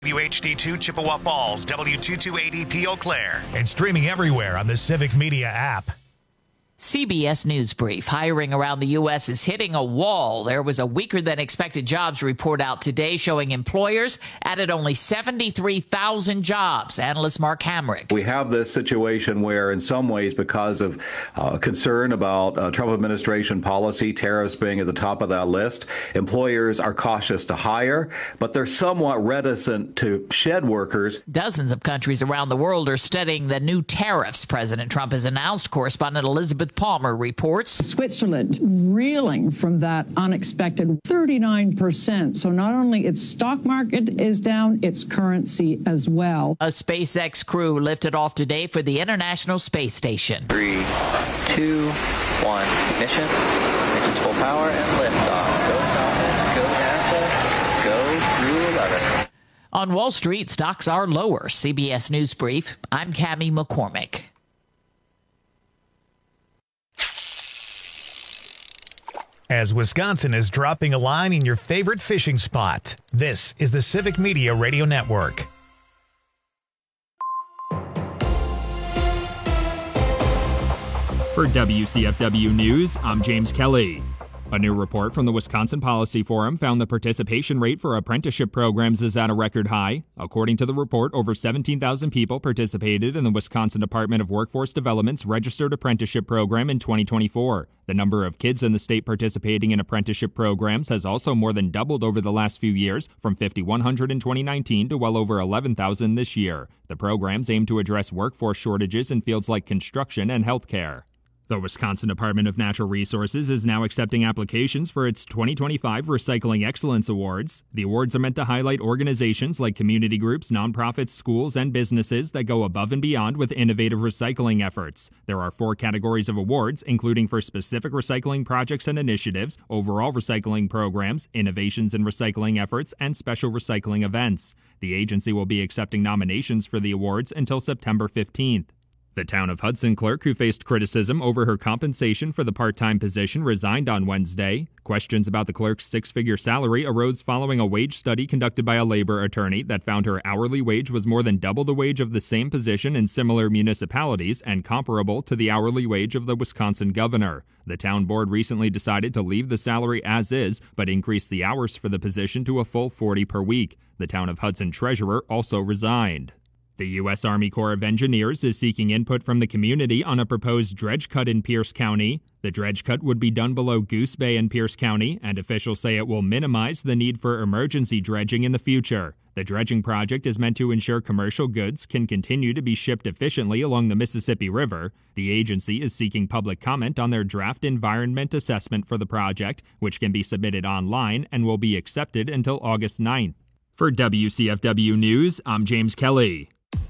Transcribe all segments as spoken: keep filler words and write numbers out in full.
W H D two Chippewa Falls, W two two eight E P Eau Claire. And streaming everywhere on the Civic Media app. C B S News Brief. Hiring around the U S is hitting a wall. There was a weaker than expected jobs report out today showing employers added only seventy-three thousand jobs. Analyst Mark Hamrick. We have this situation where in some ways, because of uh, concern about uh, Trump administration policy, tariffs being at the top of that list, employers are cautious to hire, but they're somewhat reticent to shed workers. Dozens of countries around the world are studying the new tariffs President Trump has announced. Correspondent Elizabeth Palmer reports. Switzerland reeling from that unexpected thirty-nine percent. So not only its stock market is down, its currency as well. A SpaceX crew lifted off today for the International Space Station. Three, two, one, ignition. Ignition's full power and liftoff. Go Falcon, go NASA, go Crew eleven. On Wall Street, stocks are lower. C B S News Brief. I'm Cammie McCormick. As Wisconsin is dropping a line in your favorite fishing spot, this is the Civic Media Radio Network. For W C F W News, I'm James Kelly. A new report from the Wisconsin Policy Forum found the participation rate for apprenticeship programs is at a record high. According to the report, over seventeen thousand people participated in the Wisconsin Department of Workforce Development's registered apprenticeship program in twenty twenty-four. The number of kids in the state participating in apprenticeship programs has also more than doubled over the last few years, from five thousand one hundred in twenty nineteen to well over eleven thousand this year. The programs aim to address workforce shortages in fields like construction and healthcare. The Wisconsin Department of Natural Resources is now accepting applications for its twenty twenty-five Recycling Excellence Awards. The awards are meant to highlight organizations like community groups, nonprofits, schools, and businesses that go above and beyond with innovative recycling efforts. There are four categories of awards, including for specific recycling projects and initiatives, overall recycling programs, innovations in recycling efforts, and special recycling events. The agency will be accepting nominations for the awards until September fifteenth. The Town of Hudson clerk who faced criticism over her compensation for the part-time position resigned on Wednesday. Questions about the clerk's six-figure salary arose following a wage study conducted by a labor attorney that found her hourly wage was more than double the wage of the same position in similar municipalities and comparable to the hourly wage of the Wisconsin governor. The town board recently decided to leave the salary as is, but increase the hours for the position to a full forty per week. The Town of Hudson treasurer also resigned. The U S Army Corps of Engineers is seeking input from the community on a proposed dredge cut in Pierce County. The dredge cut would be done below Goose Bay in Pierce County, and officials say it will minimize the need for emergency dredging in the future. The dredging project is meant to ensure commercial goods can continue to be shipped efficiently along the Mississippi River. The agency is seeking public comment on their draft environment assessment for the project, which can be submitted online and will be accepted until August ninth. For W C F W News, I'm James Kelly.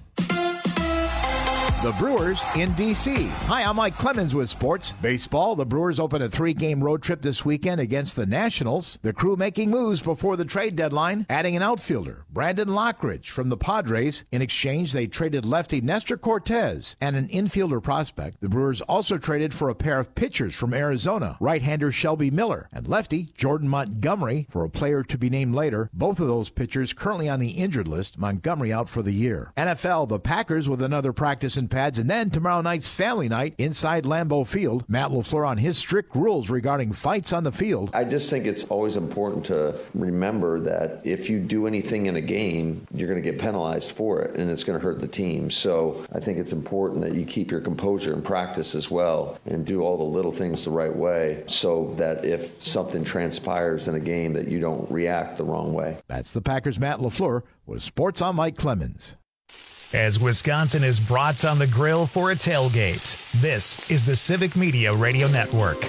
The Brewers in D C Hi, I'm Mike Clemens with Sports Baseball. The Brewers open a three-game road trip this weekend against the Nationals. The crew making moves before the trade deadline, adding an outfielder, Brandon Lockridge, from the Padres. In exchange, they traded lefty Nestor Cortez and an infielder prospect. The Brewers also traded for a pair of pitchers from Arizona, right-hander Shelby Miller and lefty Jordan Montgomery, for a player to be named later. Both of those pitchers currently on the injured list, Montgomery out for the year. N F L, the Packers with another practice in pads, and then tomorrow night's family night inside Lambeau Field. Matt LaFleur on his strict rules regarding fights on the field. I just think it's always important to remember that if you do anything in a game, you're going to get penalized for it, and it's going to hurt the team. So I think it's important that you keep your composure in practice as well and do all the little things the right way so that if something transpires in a game that you don't react the wrong way. That's the Packers' Matt LaFleur with Sports on Mike Clemens. As Wisconsin is brats on the grill for a tailgate, this is the Civic Media Radio Network.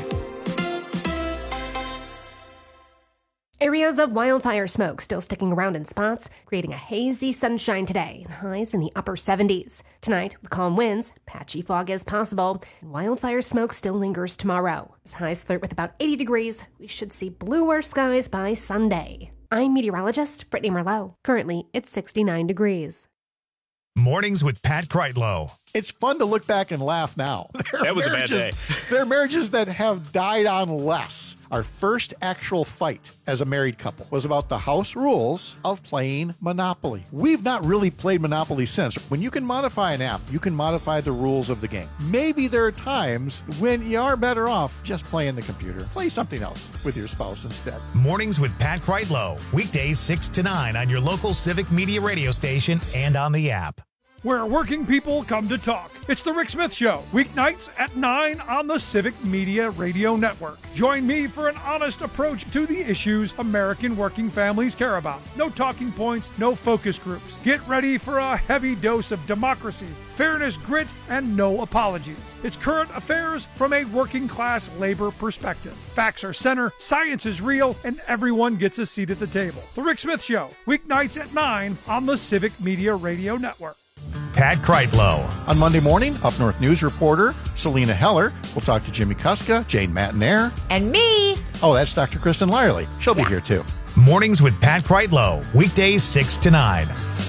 Areas of wildfire smoke still sticking around in spots, creating a hazy sunshine today, and highs in the upper seventies. Tonight, with calm winds, patchy fog is possible, and wildfire smoke still lingers tomorrow. As highs flirt with about eighty degrees, we should see bluer skies by Sunday. I'm meteorologist Brittany Merlot. Currently, it's sixty-nine degrees. Mornings with Pat Kreitlow it's fun to look back and laugh now. That was a bad day. There are marriages that have died on less. Our first actual fight as a married couple was about the house rules of playing Monopoly. We've not really played Monopoly since. When you can modify an app, you can modify the rules of the game. Maybe there are times when you are better off just playing the computer. Play something else with your spouse instead. Mornings with Pat Kreitlow. Weekdays six to nine on your local Civic Media radio station and on the app. Where working people come to talk. It's the Rick Smith Show, weeknights at nine on the Civic Media Radio Network. Join me for an honest approach to the issues American working families care about. No talking points, no focus groups. Get ready for a heavy dose of democracy, fairness, grit, and no apologies. It's current affairs from a working class labor perspective. Facts are center, science is real, and everyone gets a seat at the table. The Rick Smith Show, weeknights at nine on the Civic Media Radio Network. Pat Kreitlow. On Monday morning, Up North News reporter Selena Heller will talk to Jimmy Kuska, Jane Matinaire. And me. Oh, that's Doctor Kristen Lyerly. She'll yeah. be here too. Mornings with Pat Kreitlow. Weekdays six to nine.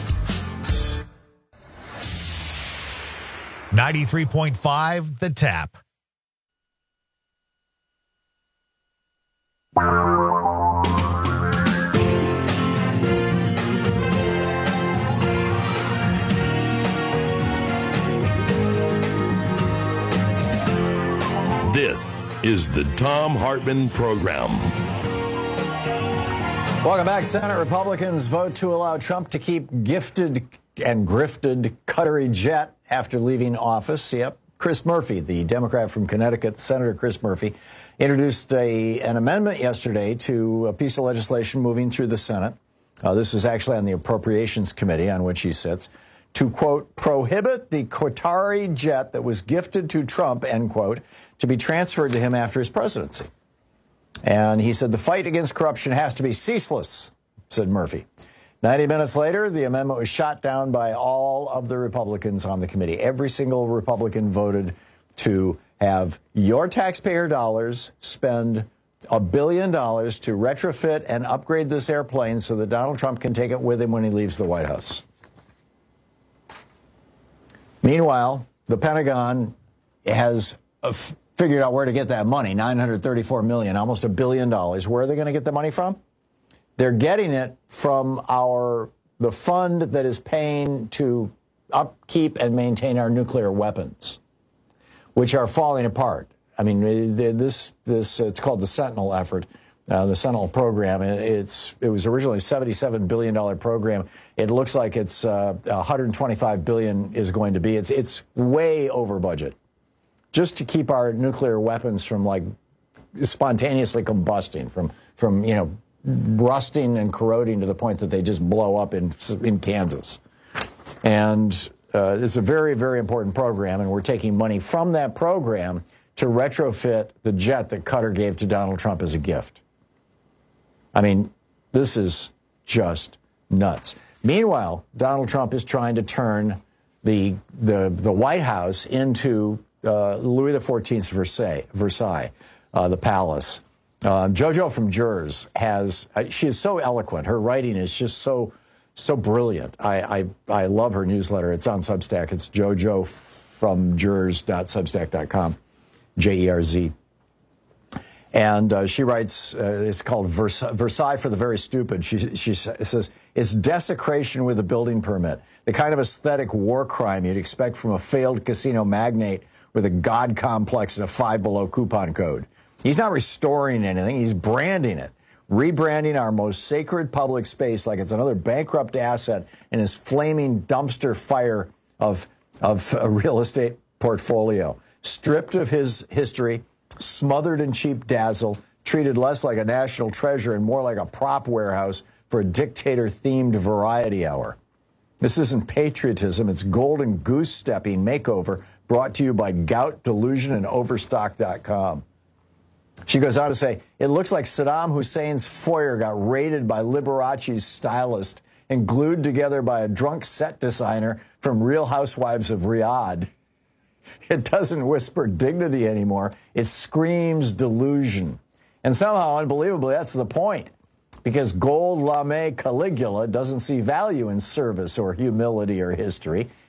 ninety-three point five The Tap. This is the Thom Hartmann Program. Welcome back. Senate Republicans vote to allow Trump to keep gifted and grifted Qatari jet after leaving office. Yep. Chris Murphy, the Democrat from Connecticut, Senator Chris Murphy, introduced a, an amendment yesterday to a piece of legislation moving through the Senate. Uh, this was actually on the Appropriations Committee on which he sits. To, quote, prohibit the Qatari jet that was gifted to Trump, end quote, to be transferred to him after his presidency. And he said the fight against corruption has to be ceaseless, said Murphy. ninety minutes later, the amendment was shot down by all of the Republicans on the committee. Every single Republican voted to have your taxpayer dollars spend a billion dollars to retrofit and upgrade this airplane so that Donald Trump can take it with him when he leaves the White House. Meanwhile, the Pentagon has f- figured out where to get that money, nine hundred thirty-four million dollars, almost a billion dollars. Where are they going to get the money from? They're getting it from our the fund that is paying to upkeep and maintain our nuclear weapons, which are falling apart. I mean, this this it's called the Sentinel effort. Uh, the Sentinel program, it's it was originally a seventy-seven billion dollars program. It looks like it's uh, one hundred twenty-five billion dollars is going to be. It's it's way over budget, just to keep our nuclear weapons from like spontaneously combusting, from from you know rusting and corroding to the point that they just blow up in in Kansas. And uh, it's a very very important program, and we're taking money from that program to retrofit the jet that Qatar gave to Donald Trump as a gift. I mean, this is just nuts. Meanwhile, Donald Trump is trying to turn the the, the White House into uh, Louis the fourteenth's Versailles, Versailles uh, the palace. Uh, JoJo from Jers has, uh, she is so eloquent. Her writing is just so, so brilliant. I, I, I love her newsletter. It's on Substack. It's jojo from jers dot substack dot com, J E R Z. And uh, she writes, uh, it's called Vers- Versailles for the Very Stupid. She, she says, it's desecration with a building permit, the kind of aesthetic war crime you'd expect from a failed casino magnate with a god complex and a five below coupon code. He's not restoring anything. He's branding it, rebranding our most sacred public space like it's another bankrupt asset in his flaming dumpster fire of, of a real estate portfolio. Stripped of his history, smothered in cheap dazzle, treated less like a national treasure and more like a prop warehouse for a dictator-themed variety hour. This isn't patriotism, it's golden goose-stepping makeover brought to you by Gout, Delusion, and Overstock dot com. She goes on to say, it looks like Saddam Hussein's foyer got raided by Liberace's stylist and glued together by a drunk set designer from Real Housewives of Riyadh. It doesn't whisper dignity anymore. It screams delusion. And somehow, unbelievably, that's the point. Because gold lame Caligula doesn't see value in service or humility or history.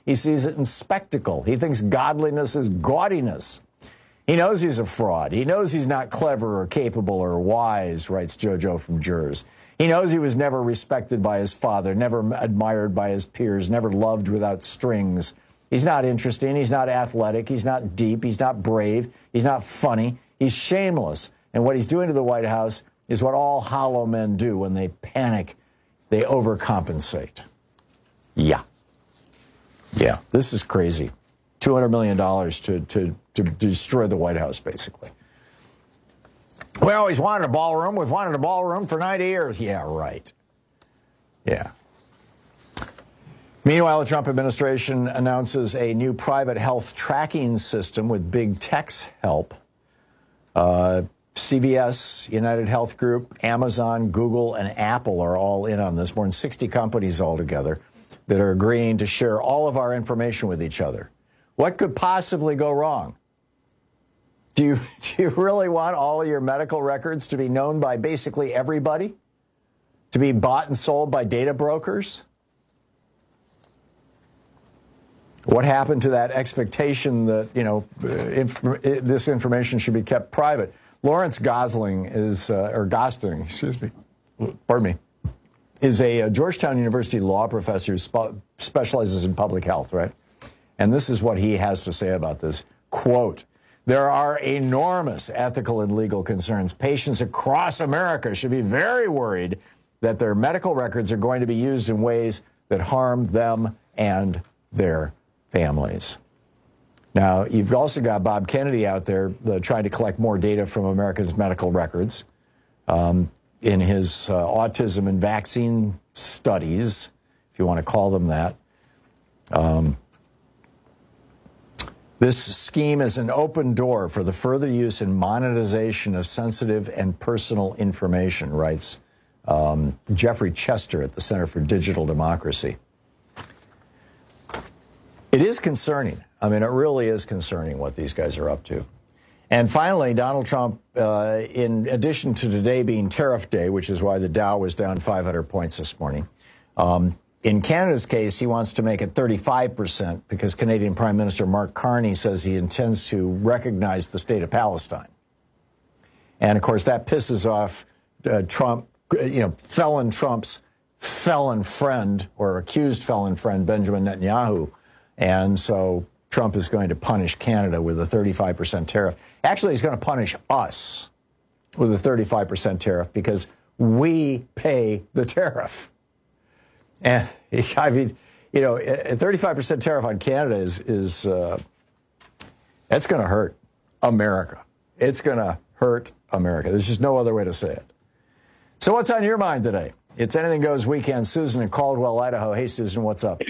He sees it in spectacle. He thinks godliness is gaudiness. He knows he's a fraud. He knows he's not clever or capable or wise, writes JoJo from Jers. He knows he was never respected by his father, never admired by his peers, never loved without strings. He's not interesting. He's not athletic. He's not deep. He's not brave. He's not funny. He's shameless. And what he's doing to the White House is what all hollow men do when they panic. They overcompensate. Yeah. Yeah, this is crazy. two hundred million dollars to, to, to destroy the White House, basically. We always wanted a ballroom. We've wanted a ballroom for ninety years. Yeah, right. Yeah. Meanwhile, the Trump administration announces a new private health tracking system with big tech's help. Uh, C V S, United Health Group, Amazon, Google, and Apple are all in on this. More than sixty companies altogether that are agreeing to share all of our information with each other. What could possibly go wrong? Do you, do you really want all of your medical records to be known by basically everybody? To be bought and sold by data brokers? What happened to that expectation that, you know, inf- this information should be kept private? Lawrence Gosling is, uh, or Gosling, excuse me, pardon me, is a, a Georgetown University law professor who spe- specializes in public health, right? And this is what he has to say about this. Quote, there are enormous ethical and legal concerns. Patients across America should be very worried that their medical records are going to be used in ways that harm them and their families. Now, you've also got Bob Kennedy out there uh, trying to collect more data from America's medical records um, in his uh, autism and vaccine studies, if you want to call them that. Um, this scheme is an open door for the further use and monetization of sensitive and personal information, writes um, Jeffrey Chester at the Center for Digital Democracy. It is concerning. I mean, it really is concerning what these guys are up to. And finally, Donald Trump, uh, in addition to today being tariff day, which is why the Dow was down five hundred points this morning, um, in Canada's case, he wants to make it thirty-five percent because Canadian Prime Minister Mark Carney says he intends to recognize the state of Palestine. And, of course, that pisses off uh, Trump, you know, felon Trump's felon friend or accused felon friend, Benjamin Netanyahu. And so Trump is going to punish Canada with a thirty-five percent tariff. Actually, he's going to punish us with a thirty-five percent tariff because we pay the tariff. And I mean, you know, a thirty-five percent tariff on Canada is, is uh, that's going to hurt America. It's going to hurt America. There's just no other way to say it. So what's on your mind today? It's Anything Goes Weekend. Susan in Caldwell, Idaho. Hey, Susan, what's up?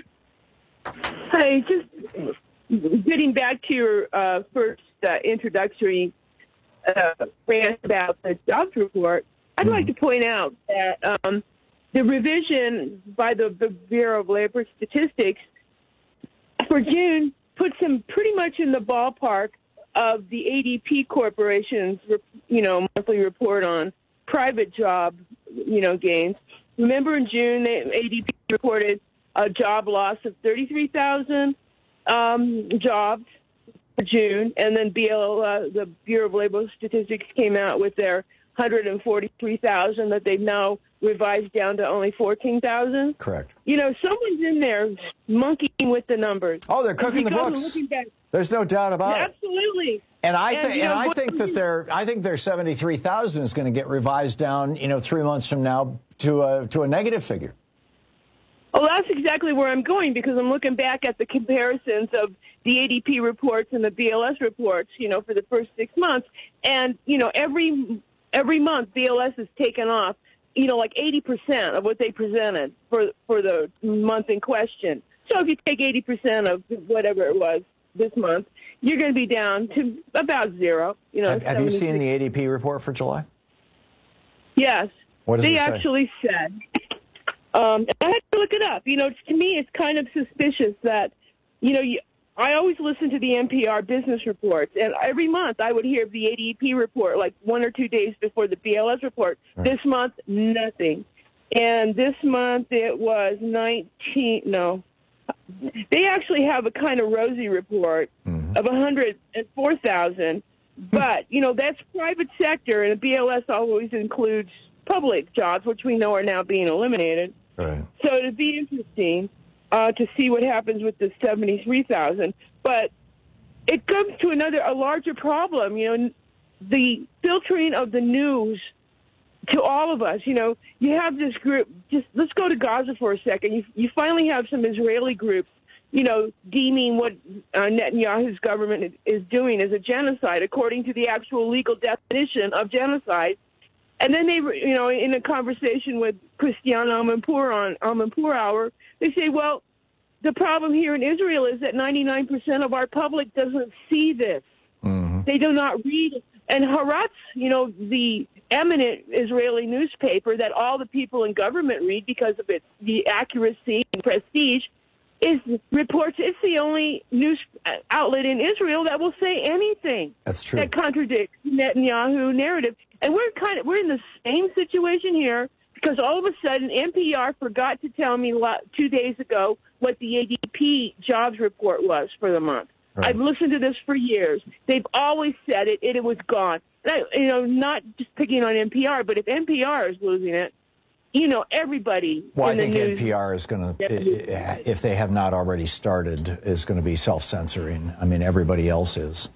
Hi, just getting back to your uh, first uh, introductory uh, rant about the jobs report, I'd mm-hmm. like to point out that um, the revision by the, the Bureau of Labor Statistics for June puts them pretty much in the ballpark of the A D P Corporation's, you know, monthly report on private job, you know, gains. Remember in June, the A D P reported a job loss of thirty-three thousand um, jobs for June, and then B L, uh, the Bureau of Labor Statistics came out with their one hundred forty-three thousand that they've now revised down to only fourteen thousand. Correct. You know, someone's in there monkeying with the numbers. Oh, they're cooking the books. Back, There's no doubt about yeah, it. Absolutely. And I and, think, you and know, I think that their, I think their seventy-three thousand is going to get revised down, you know, three months from now to a to a negative figure. Well, that's exactly where I'm going, because I'm looking back at the comparisons of the A D P reports and the B L S reports, you know, for the first six months. And, you know, every every month B L S has taken off, you know, like eighty percent of what they presented for for the month in question. So if you take eighty percent of whatever it was this month, you're going to be down to about zero. You know, have, have you seen the A D P report for July? Yes. What does they it say? actually said. Um, I had to look it up. You know, to me, it's kind of suspicious that, you know, you, I always listen to the N P R business reports, and every month I would hear the A D P report, like one or two days before the B L S report. Right. This month, nothing. And this month it was nineteen, no, they actually have a kind of rosy report mm-hmm. of one hundred four thousand. But, you know, that's private sector, and the B L S always includes public jobs, which we know are now being eliminated. Right. So it'd be interesting uh, to see what happens with the seventy-three thousand. But it comes to another, a larger problem, you know, the filtering of the news to all of us. You know, you have this group, just let's go to Gaza for a second. You, you finally have some Israeli groups, you know, deeming what uh, Netanyahu's government is doing as a genocide, according to the actual legal definition of genocide. And then they, you know, in a conversation with Christiane Amanpour on Amanpour Hour, they say, well, the problem here in Israel is that ninety-nine percent of our public doesn't see this. Mm-hmm. They do not read. And Haaretz, you know, the eminent Israeli newspaper that all the people in government read because of its the accuracy and prestige, is reports it's the only news outlet in Israel that will say anything That's true. that contradicts Netanyahu narrative. And we're kind of we're in the same situation here because all of a sudden N P R forgot to tell me two days ago what the A D P jobs report was for the month. Right. I've listened to this for years. They've always said it, and it was gone. And I, you know, not just picking on N P R, but if N P R is losing it, you know, everybody. Well, in I think the news, N P R is going to, if they have not already started, is going to be self-censoring. I mean, everybody else is.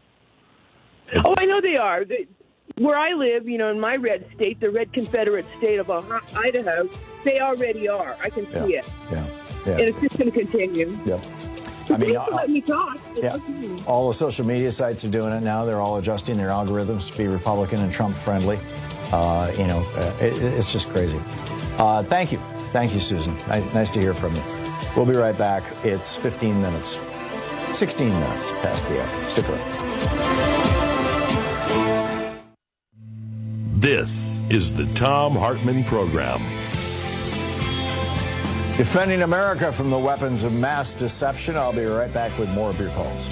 Oh, I know they are. They, where I live, you know, in my red state, the red Confederate state of Idaho, they already are. I can see yeah. it. Yeah. Yeah. And it's just going to continue. Yep. So I mean, please let me talk. Yeah. All the social media sites are doing it now. They're all adjusting their algorithms to be Republican and Trump friendly. Uh, you know, uh, it, it's just crazy. Uh, thank you. Thank you, Susan. Nice to hear from you. We'll be right back. It's fifteen minutes, sixteen minutes past the hour. Stick around. This is the Thom Hartmann Program. Defending America from the weapons of mass deception. I'll be right back with more of your calls.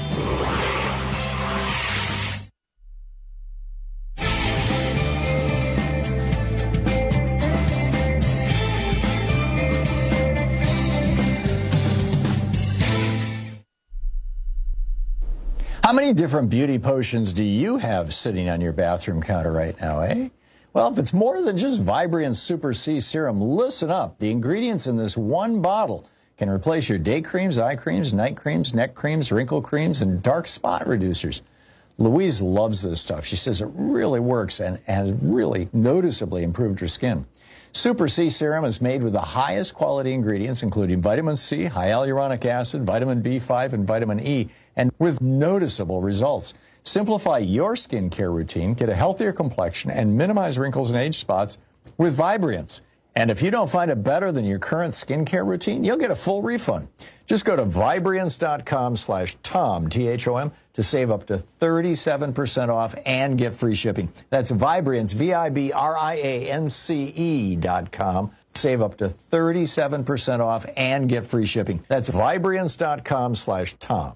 How many different beauty potions do you have sitting on your bathroom counter right now, eh? Well, if it's more than just Vibriant Super C Serum, listen up. The ingredients in this one bottle can replace your day creams, eye creams, night creams, neck creams, wrinkle creams, and dark spot reducers. Louise loves this stuff. She says it really works and has really noticeably improved her skin. Super C Serum is made with the highest quality ingredients, including vitamin C, high hyaluronic acid, vitamin B five, and vitamin E, and with noticeable results. Simplify your skincare routine, get a healthier complexion, and minimize wrinkles and age spots with Vibriance. And if you don't find it better than your current skincare routine, you'll get a full refund. Just go to Vibriance.com slash Tom, T H O M, to save up to thirty-seven percent off and get free shipping. That's Vibriance, V I B R I A N C E dot com. Save up to thirty-seven percent off and get free shipping. That's Vibriance.com slash Tom.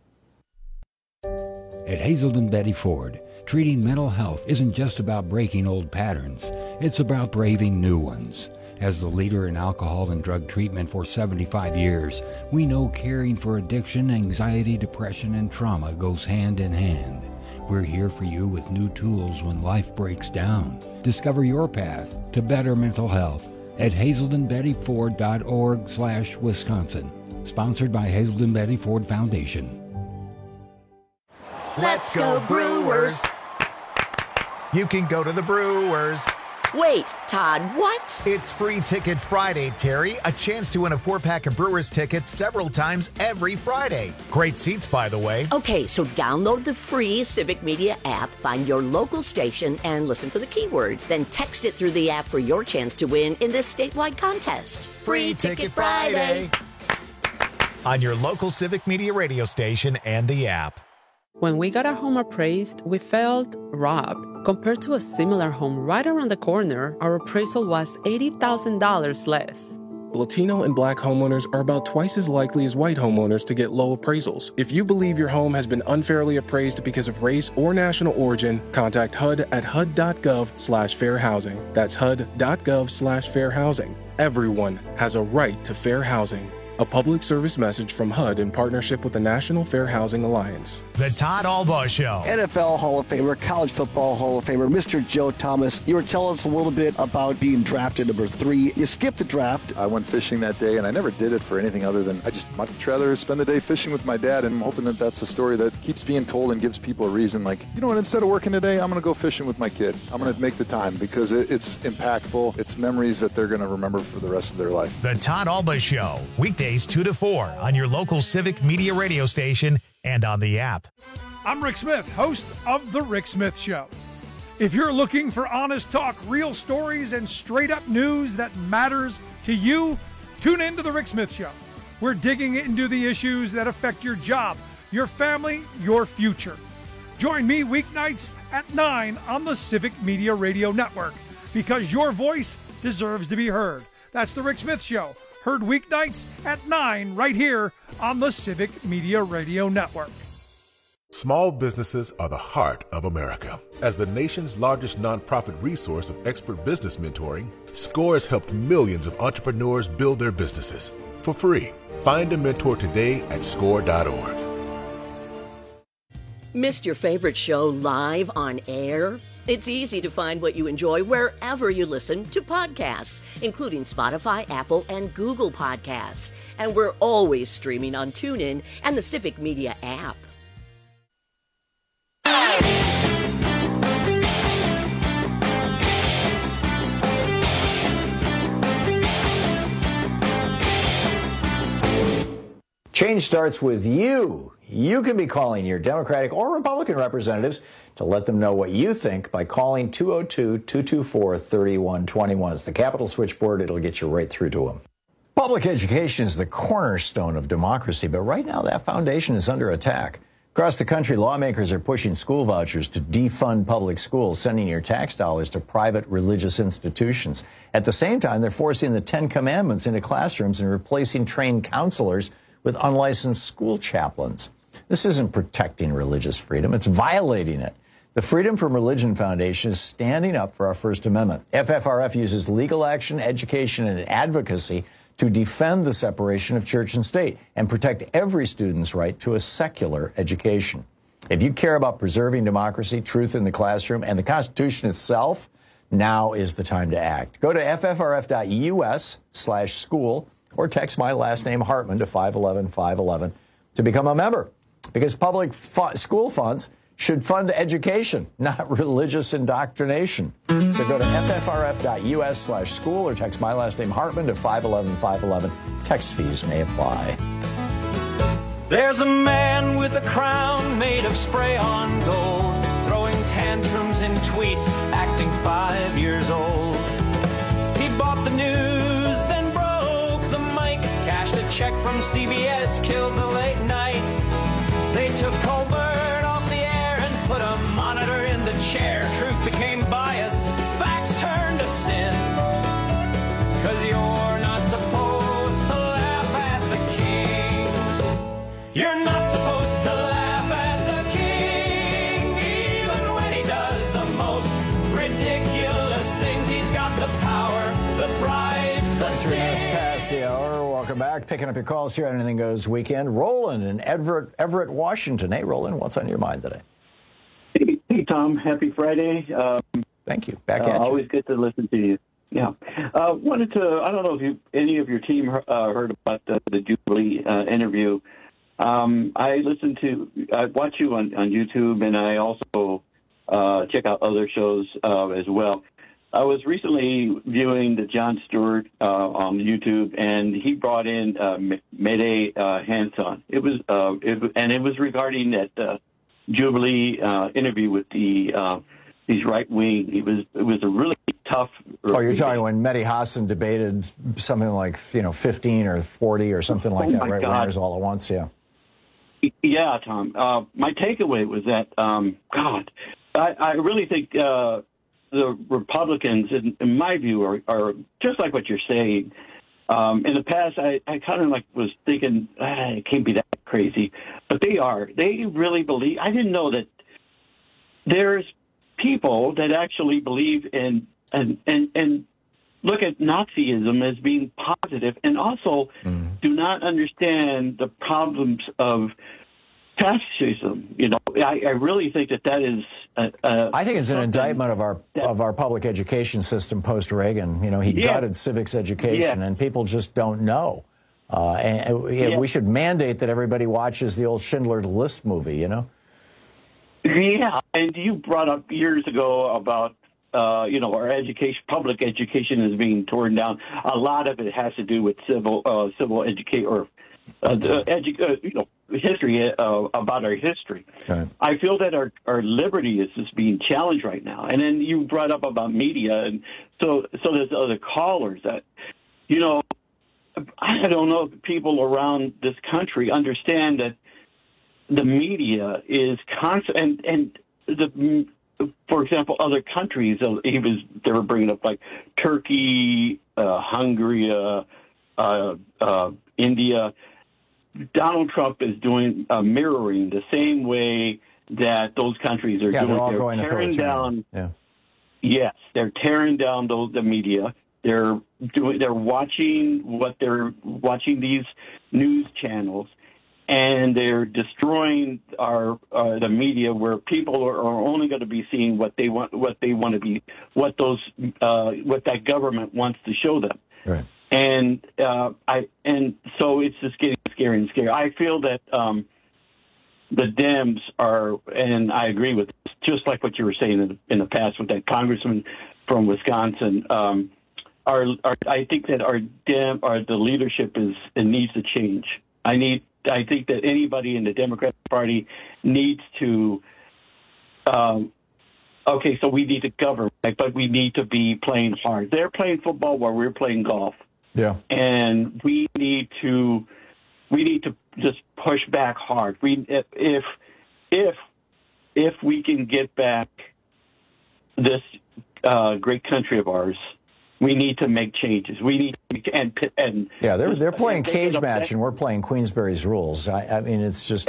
At Hazelden Betty Ford, treating mental health isn't just about breaking old patterns. It's about braving new ones. As the leader in alcohol and drug treatment for seventy-five years, we know caring for addiction, anxiety, depression, and trauma goes hand in hand. We're here for you with new tools when life breaks down. Discover your path to better mental health at hazelden betty ford dot org slash Wisconsin. Sponsored by Hazelden Betty Ford Foundation. Let's go Brewers! You can go to the Brewers. Wait, Todd, what? It's Free Ticket Friday, Terry. A chance to win a four-pack of Brewers tickets several times every Friday. Great seats, by the way. Okay, so download the free Civic Media app, find your local station, and listen for the keyword. Then text it through the app for your chance to win in this statewide contest. Free Ticket Friday! On your local Civic Media radio station and the app. When we got our home appraised, we felt robbed. Compared to a similar home right around the corner, our appraisal was eighty thousand dollars less. Latino and Black homeowners are about twice as likely as white homeowners to get low appraisals. If you believe your home has been unfairly appraised because of race or national origin, contact H U D at H U D dot gov slash fair housing. That's H U D dot gov slash fair housing. Everyone has a right to fair housing. A public service message from H U D in partnership with the National Fair Housing Alliance. The Todd Albaugh Show. N F L Hall of Famer, College Football Hall of Famer, Mister Joe Thomas. You were telling us a little bit about being drafted number three. You skipped the draft. I went fishing that day, and I never did it for anything other than I just much rather spend the day fishing with my dad, and I'm hoping that that's a story that keeps being told and gives people a reason, like, you know what, instead of working today, I'm going to go fishing with my kid. I'm going to make the time because it, it's impactful. It's memories that they're going to remember for the rest of their life. The Todd Albaugh Show, weekdays two to four on your local Civic Media radio station and on the app. I'm Rick Smith, host of The Rick Smith Show. If you're looking for honest talk, real stories, and straight-up news that matters to you, tune in to The Rick Smith Show. We're digging into the issues that affect your job, your family, your future. Join me weeknights at nine on the Civic Media Radio Network, because your voice deserves to be heard. That's The Rick Smith Show, heard weeknights at nine right here on the Civic Media Radio Network. Small businesses are the heart of America. As the nation's largest nonprofit resource of expert business mentoring, SCORE has helped millions of entrepreneurs build their businesses for free. Find a mentor today at score dot org. Missed your favorite show live on air? It's easy to find what you enjoy wherever you listen to podcasts, including Spotify, Apple, and Google Podcasts. And we're always streaming on TuneIn and the Civic Media app. Change starts with you. You can be calling your Democratic or Republican representatives to let them know what you think by calling two oh two, two two four, three one two one. It's the Capitol switchboard. It'll get you right through to them. Public education is the cornerstone of democracy, but right now that foundation is under attack. Across the country, lawmakers are pushing school vouchers to defund public schools, sending your tax dollars to private religious institutions. At the same time, they're forcing the Ten Commandments into classrooms and replacing trained counselors with unlicensed school chaplains. This isn't protecting religious freedom, it's violating it. The Freedom from Religion Foundation is standing up for our First Amendment. F F R F uses legal action, education, and advocacy to defend the separation of church and state and protect every student's right to a secular education. If you care about preserving democracy, truth in the classroom, and the Constitution itself, now is the time to act. Go to F F R F dot U S slash school or text my last name, Hartman, to five one one, five one one to become a member. Because public fu- school funds should fund education, not religious indoctrination. So go to F F R F dot U S slash school or text my last name, Hartman, to five one one, five one one. Text fees may apply. There's a man with a crown made of spray-on gold, throwing tantrums in tweets, acting five years old. He bought the news, then broke the mic, cashed a check from C B S, killed the late night. They took Colbert off the air and put a monitor in the chair. Truth became bias, facts turned to sin. Cause you're not supposed to laugh at the king. You're not supposed to laugh at the king. Even when he does the most ridiculous things. He's got the power, the bribes, the Three minutes sting. past the hour. Welcome back. Picking up your calls here on Anything Goes Weekend. Roland in Everett, Everett, Washington. Hey, Roland, what's on your mind today? Hey, hey Tom. Happy Friday. Um, Thank you. Back uh, at you. Always good to listen to you. Yeah. Uh, wanted to, I don't know if you, any of your team uh, heard about the, the Jubilee uh, interview. Um, I listen to, I watch you on, on YouTube, and I also uh, check out other shows uh, as well. I was recently viewing the Jon Stewart uh, on YouTube, and he brought in uh, Mayday uh, Hanson. It was, uh, it, and it was regarding that uh, Jubilee uh, interview with the uh, these right wing. It was it was a really tough. Oh, you're talking when Mehdi Hassan debated something like you know fifteen or forty or something like oh that, right wingers all at once. Yeah. Yeah, Tom. Uh, my takeaway was that um, God, I, I really think. Uh, The Republicans, in, in my view, are, are just like what you're saying. Um, in the past, I, I kind of like was thinking, ah, it can't be that crazy, but they are. They really believe. I didn't know that there's people that actually believe in and and and look at Nazism as being positive, and also mm. do not understand the problems of fascism. You know, I, I really think that that is. A, a, I think it's an indictment of our that, of our public education system post Reagan. You know, he yeah. gutted civics education, yeah. and people just don't know. Uh, and, and yeah. we should mandate that everybody watches the old Schindler's List movie. You know. Yeah, and you brought up years ago about. Uh, you know, our education, public education is being torn down. A lot of it has to do with civil, uh, civil education or, uh, edu- uh, you know, history uh, about our history. Right. I feel that our, our liberty is just being challenged right now. And then you brought up about media, and so so there's other callers that, you know, I don't know if people around this country understand that the media is constant and and the. For example, other countries, he was, they were bringing up like Turkey, uh, Hungary, uh, uh, uh, India. Donald Trump is doing uh, mirroring the same way that those countries are yeah, doing. They're all they're going tearing down. Yeah. Yes, they're tearing down those the media. They're doing. They're watching what they're watching these news channels. And they're destroying our uh, the media, where people are, are only going to be seeing what they want, what they want to be, what those, uh, what that government wants to show them. Right. And uh, I and so it's just getting scary and scary. I feel that um, the Dems are, and I agree with this, just like what you were saying in the, in the past with that congressman from Wisconsin. Um, our, our, I think that our Dem, our the leadership is it needs to change. I need. I think that anybody in the Democratic Party needs to, um, okay, so we need to govern, right? But we need to be playing hard. They're playing football while we're playing golf. Yeah. And we need to, we need to just push back hard. We, if, if, if we can get back this uh, great country of ours, we need to make changes. We need to, and and yeah, they're they're playing cage match, and we're playing Queensberry's rules. I, I mean, it's just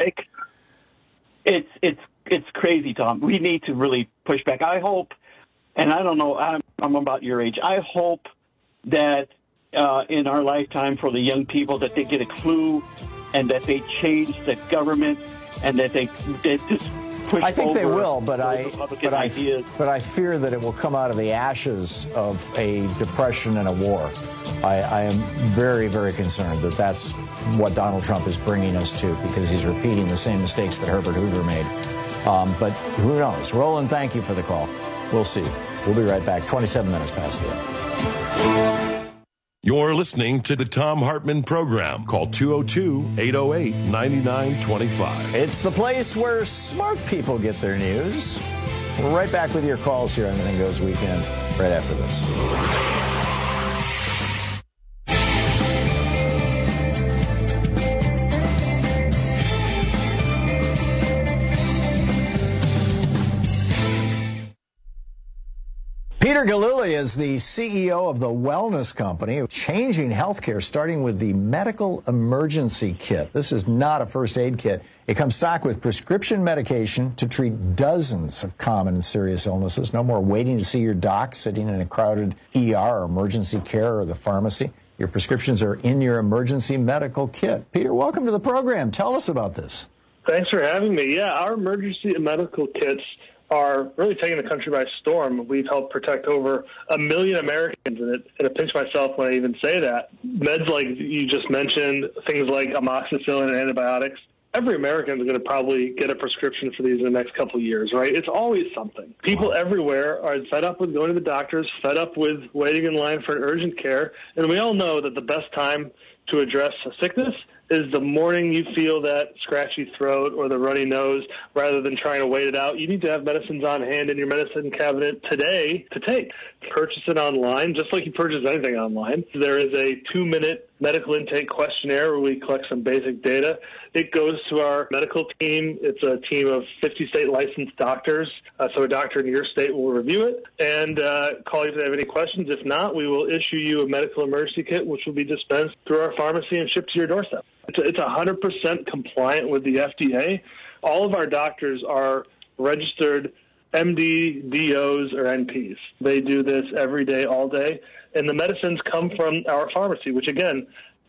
it's it's it's crazy, Tom. We need to really push back. I hope, and I don't know, I'm I'm about your age. I hope that uh, in our lifetime, for the young people, that they get a clue, and that they change the government, and that they, they just. I think they will, but I, but I, but I fear that it will come out of the ashes of a depression and a war. I, I am very, very concerned that that's what Donald Trump is bringing us to, because he's repeating the same mistakes that Herbert Hoover made. Um, but who knows? Roland, thank you for the call. We'll see. We'll be right back. twenty-seven minutes past the hour. You're listening to the Thom Hartmann Program. Call two oh two, eight oh eight, nine nine two five. It's the place where smart people get their news. We're right back with your calls here on Anything Goes Weekend right after this. Peter Gillooly is the C E O of the Wellness Company, changing healthcare, starting with the medical emergency kit. This is not a first aid kit. It comes stocked with prescription medication to treat dozens of common and serious illnesses. No more waiting to see your doc, sitting in a crowded E R or emergency care or the pharmacy. Your prescriptions are in your emergency medical kit. Peter, welcome to the program. Tell us about this. Thanks for having me. Yeah, our emergency medical kits are really taking the country by storm. We've helped protect over a million Americans, and it, and I pinch myself when I even say that. Meds like you just mentioned, things like amoxicillin and antibiotics, every American is going to probably get a prescription for these in the next couple of years, right? It's always something. People everywhere are fed up with going to the doctors, fed up with waiting in line for an urgent care, and we all know that the best time to address a sickness is the morning you feel that scratchy throat or the runny nose, rather than trying to wait it out. You need to have medicines on hand in your medicine cabinet today to take. Purchase it online, just like you purchase anything online. There is a two-minute medical intake questionnaire where we collect some basic data. It goes to our medical team. It's a team of fifty state licensed doctors. Uh, so a doctor in your state will review it and uh, call you if they have any questions. If not, we will issue you a medical emergency kit, which will be dispensed through our pharmacy and shipped to your doorstep. It's one hundred percent compliant with the F D A. All of our doctors are registered M D, D Os, or N Ps. They do this every day, all day. And the medicines come from our pharmacy, which, again,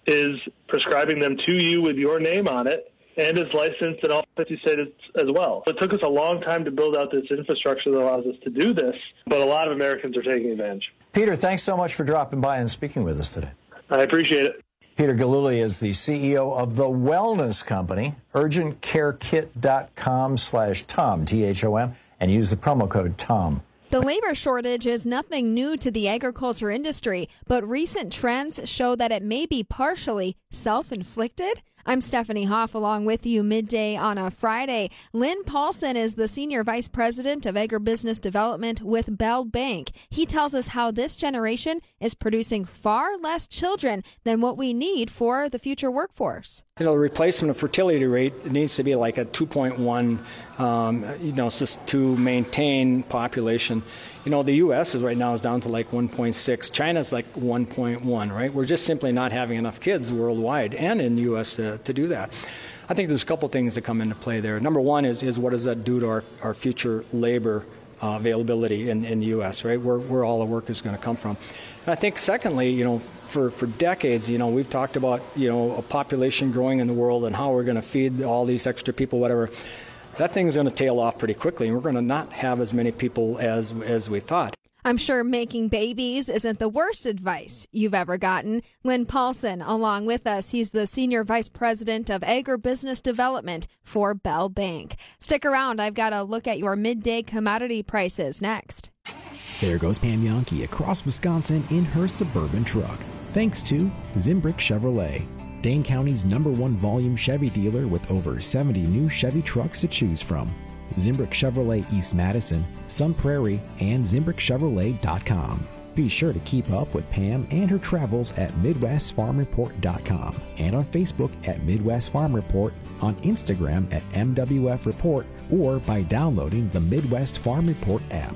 is prescribing them to you with your name on it and is licensed in all fifty states as well. It took us a long time to build out this infrastructure that allows us to do this, but a lot of Americans are taking advantage. Peter, thanks so much for dropping by and speaking with us today. I appreciate it. Peter Gillooly is the C E O of the wellness company, urgent care kit dot com slash Tom, T H O M, and use the promo code TOM. The labor shortage is nothing new to the agriculture industry, but recent trends show that it may be partially self-inflicted. I'm Stephanie Hoff, along with you midday on a Friday. Lynn Paulson is the Senior Vice President of Agribusiness Development with Bell Bank. He tells us how this generation is producing far less children than what we need for the future workforce. You know, the replacement of fertility rate needs to be like a two point one, um, you know, just to maintain population. You know, the U S is right now is down to like one point six. China's like one point one, right? We're just simply not having enough kids worldwide and in the U S to, to do that. I think there's a couple things that come into play there. Number one is, is what does that do to our, our future labor uh, availability in, in the U S, right? Where, where all the work is going to come from. And I think secondly, you know, for, for decades, you know, we've talked about, you know, a population growing in the world and how we're going to feed all these extra people, whatever. That thing's going to tail off pretty quickly, and we're going to not have as many people as as we thought. I'm sure making babies isn't the worst advice you've ever gotten. Lynn Paulson, along with us, he's the Senior Vice President of Agribusiness Development for Bell Bank. Stick around. I've got a look at your midday commodity prices next. There goes Pam Yonke across Wisconsin in her Suburban truck, thanks to Zimbrick Chevrolet, Dane County's number one volume Chevy dealer with over seventy new Chevy trucks to choose from. Zimbrick Chevrolet East Madison, Sun Prairie, and Zimbrick Chevrolet dot com. Be sure to keep up with Pam and her travels at Midwest Farm Report dot com and on Facebook at Midwest Farm Report, on Instagram at M W F Report, or by downloading the Midwest Farm Report app.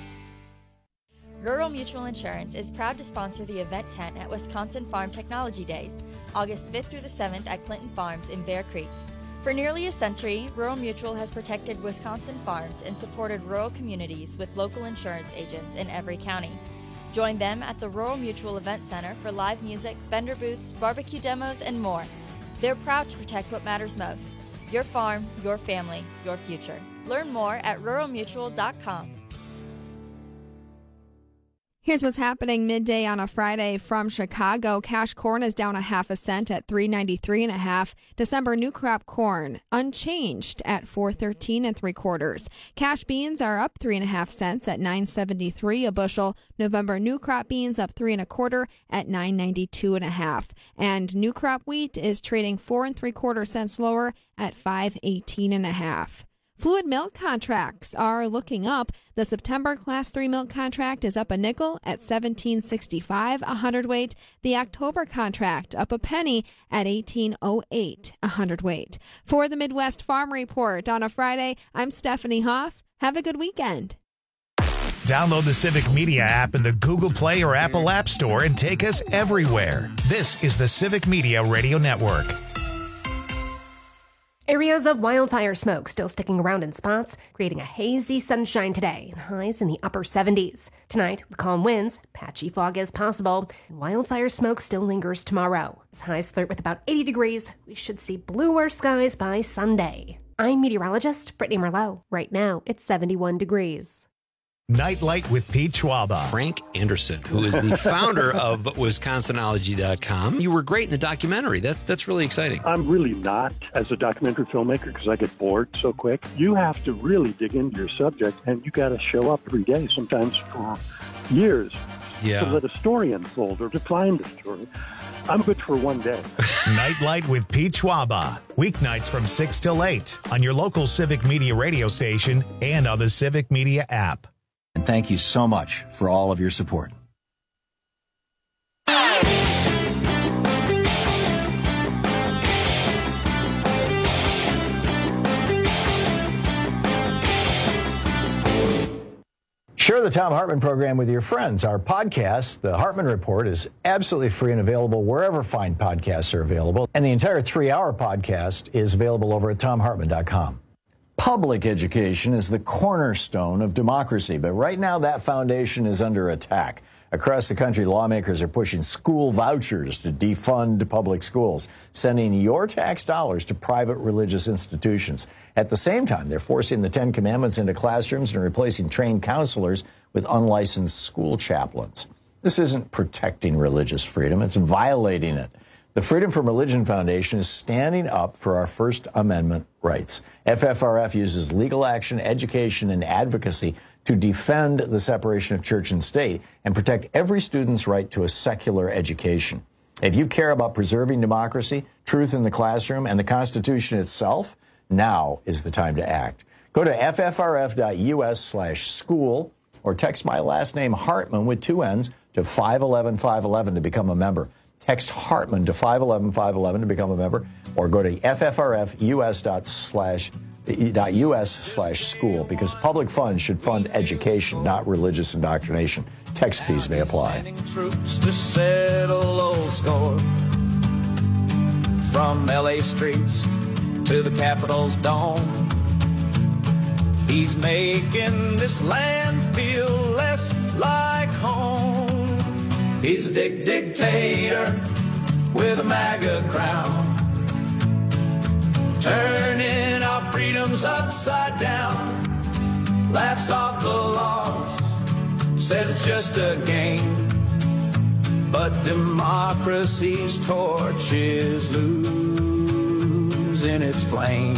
Rural Mutual Insurance is proud to sponsor the event tent at Wisconsin Farm Technology Days, August fifth through the seventh at Clinton Farms in Bear Creek. For nearly a century, Rural Mutual has protected Wisconsin farms and supported rural communities with local insurance agents in every county. Join them at the Rural Mutual Event Center for live music, vendor booths, barbecue demos, and more. They're proud to protect what matters most: your farm, your family, your future. Learn more at rural mutual dot com. Here's what's happening midday on a Friday from Chicago. Cash corn is down a half a cent at three ninety-three and a half. December new crop corn unchanged at four thirteen and three quarters. Cash beans are up three and a half cents at nine seventy-three a bushel. November new crop beans up three and a quarter at nine ninety-two and a half. And new crop wheat is trading four and three quarter cents lower at five eighteen and a half. Fluid milk contracts are looking up. The September Class three milk contract is up a nickel at seventeen sixty-five a hundredweight. The October contract up a penny at eighteen oh eight a hundredweight. For the Midwest Farm Report on a Friday, I'm Stephanie Hoff. Have a good weekend. Download the Civic Media app in the Google Play or Apple App Store and take us everywhere. This is the Civic Media Radio Network. Areas of wildfire smoke still sticking around in spots, creating a hazy sunshine today, and highs in the upper seventies. Tonight, with calm winds, patchy fog is possible, and wildfire smoke still lingers tomorrow. As highs flirt with about eighty degrees, we should see bluer skies by Sunday. I'm meteorologist Brittany Merlot. Right now, it's seventy-one degrees. Nightlight with Pete Schwaba. Frank Anderson, who is the founder of Wisconsinology dot com. You were great in the documentary. That's that's really exciting. I'm really not as a documentary filmmaker because I get bored so quick. You have to really dig into your subject, and you got to show up every day, sometimes for years, yeah. to let a story unfold or to find a story. I'm good for one day. Nightlight with Pete Schwaba. Weeknights from six till eight on your local Civic Media radio station and on the Civic Media app. And thank you so much for all of your support. Share the Tom Hartman program with your friends. Our podcast, The Hartman Report, is absolutely free and available wherever fine podcasts are available. And the entire three-hour podcast is available over at Tom Hartman dot com. Public education is the cornerstone of democracy, but right now that foundation is under attack. Across the country, lawmakers are pushing school vouchers to defund public schools, sending your tax dollars to private religious institutions. At the same time, they're forcing the Ten Commandments into classrooms and replacing trained counselors with unlicensed school chaplains. This isn't protecting religious freedom, it's violating it. The Freedom from Religion Foundation is standing up for our First Amendment rights. F F R F uses legal action, education, and advocacy to defend the separation of church and state and protect every student's right to a secular education. If you care about preserving democracy, truth in the classroom, and the Constitution itself, now is the time to act. Go to ffrf.us slash school or text my last name Hartman with two N's to five one one five one one to become a member. Text Hartman to five one one five one one to become a member, or go to ffrfus dot slash dot us slash school, because public funds should fund education, not religious indoctrination. Text fees may apply. Troops to settle old score from L A streets to the Capitol's dome. He's making this land feel less like home. He's a dick dictator with a MAGA crown, turning our freedoms upside down. Laughs off the laws, says it's just a game, but democracy's torch is losing its flame.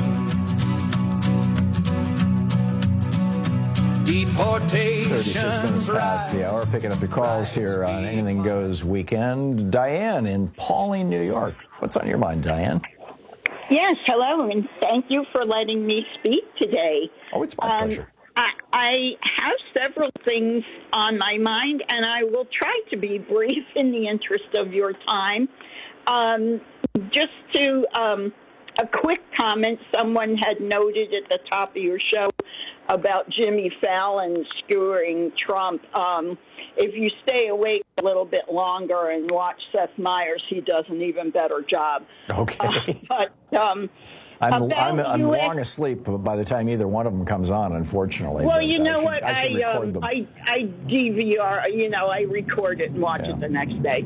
thirty-six minutes past the hour, picking up your calls here on Anything Goes Weekend. Diane in Pauling, New York. What's on your mind, Diane? Yes, hello, and thank you for letting me speak today. Oh, it's my um, pleasure. I, I have several things on my mind, and I will try to be brief in the interest of your time. Um, just to um, a quick comment, someone had noted at the top of your show about Jimmy Fallon skewering Trump. Um, if you stay awake a little bit longer and watch Seth Meyers, he does an even better job. Okay. Uh, but um, I'm, about I'm, I'm U S long asleep by the time either one of them comes on, unfortunately. Well, but you know I should, what? I, should I, record um, them. I I D V R. You know, I record it and watch Yeah. it the next day.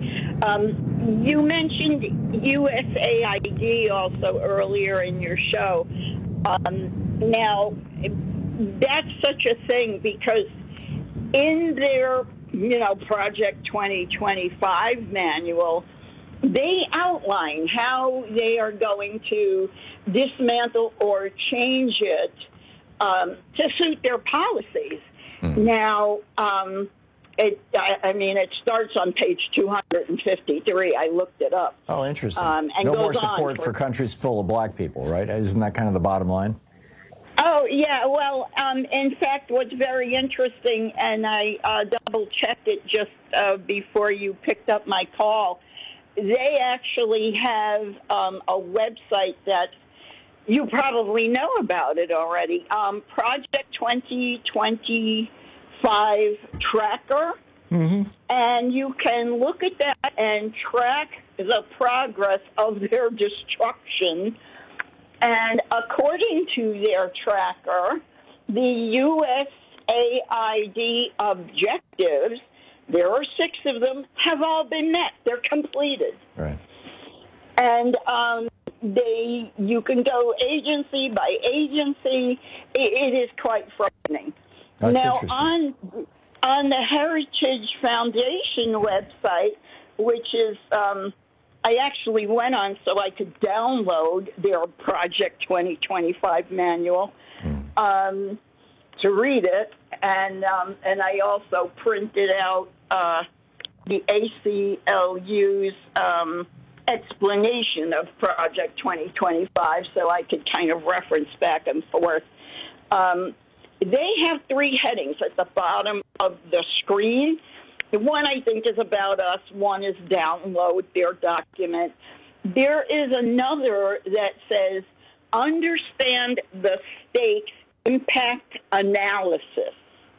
Um, you mentioned U S A I D also earlier in your show. Um, now, that's such a thing because in their, you know, Project twenty twenty-five manual, they outline how they are going to dismantle or change it um, to suit their policies. Mm. Now, um, it, I, I mean, it starts on page two hundred fifty-three. I looked it up. Oh, interesting. Um, and no goes more support for, for countries full of black people, right? Isn't that kind of the bottom line? Oh, yeah. Well, um, in fact, what's very interesting, and I uh, double-checked it just uh, before you picked up my call, they actually have um, a website that you probably know about it already, um, Project twenty twenty-five Tracker. Mm-hmm. And you can look at that and track the progress of their destruction. And according to their tracker, the U S A I D objectives, there are six of them, have all been met. They're completed. Right. And um, they, you can go agency by agency. It, it is quite frightening. That's now, interesting. on on the Heritage Foundation website, which is, um, I actually went on so I could download their Project twenty twenty-five manual mm. um, to read it, and um, and I also printed out uh, the A C L U's um, explanation of Project twenty twenty-five, so I could kind of reference back and forth. Um, they have three headings at the bottom of the screen. One, I think, is about us. One is download their document. There is another that says understand the state's impact analysis.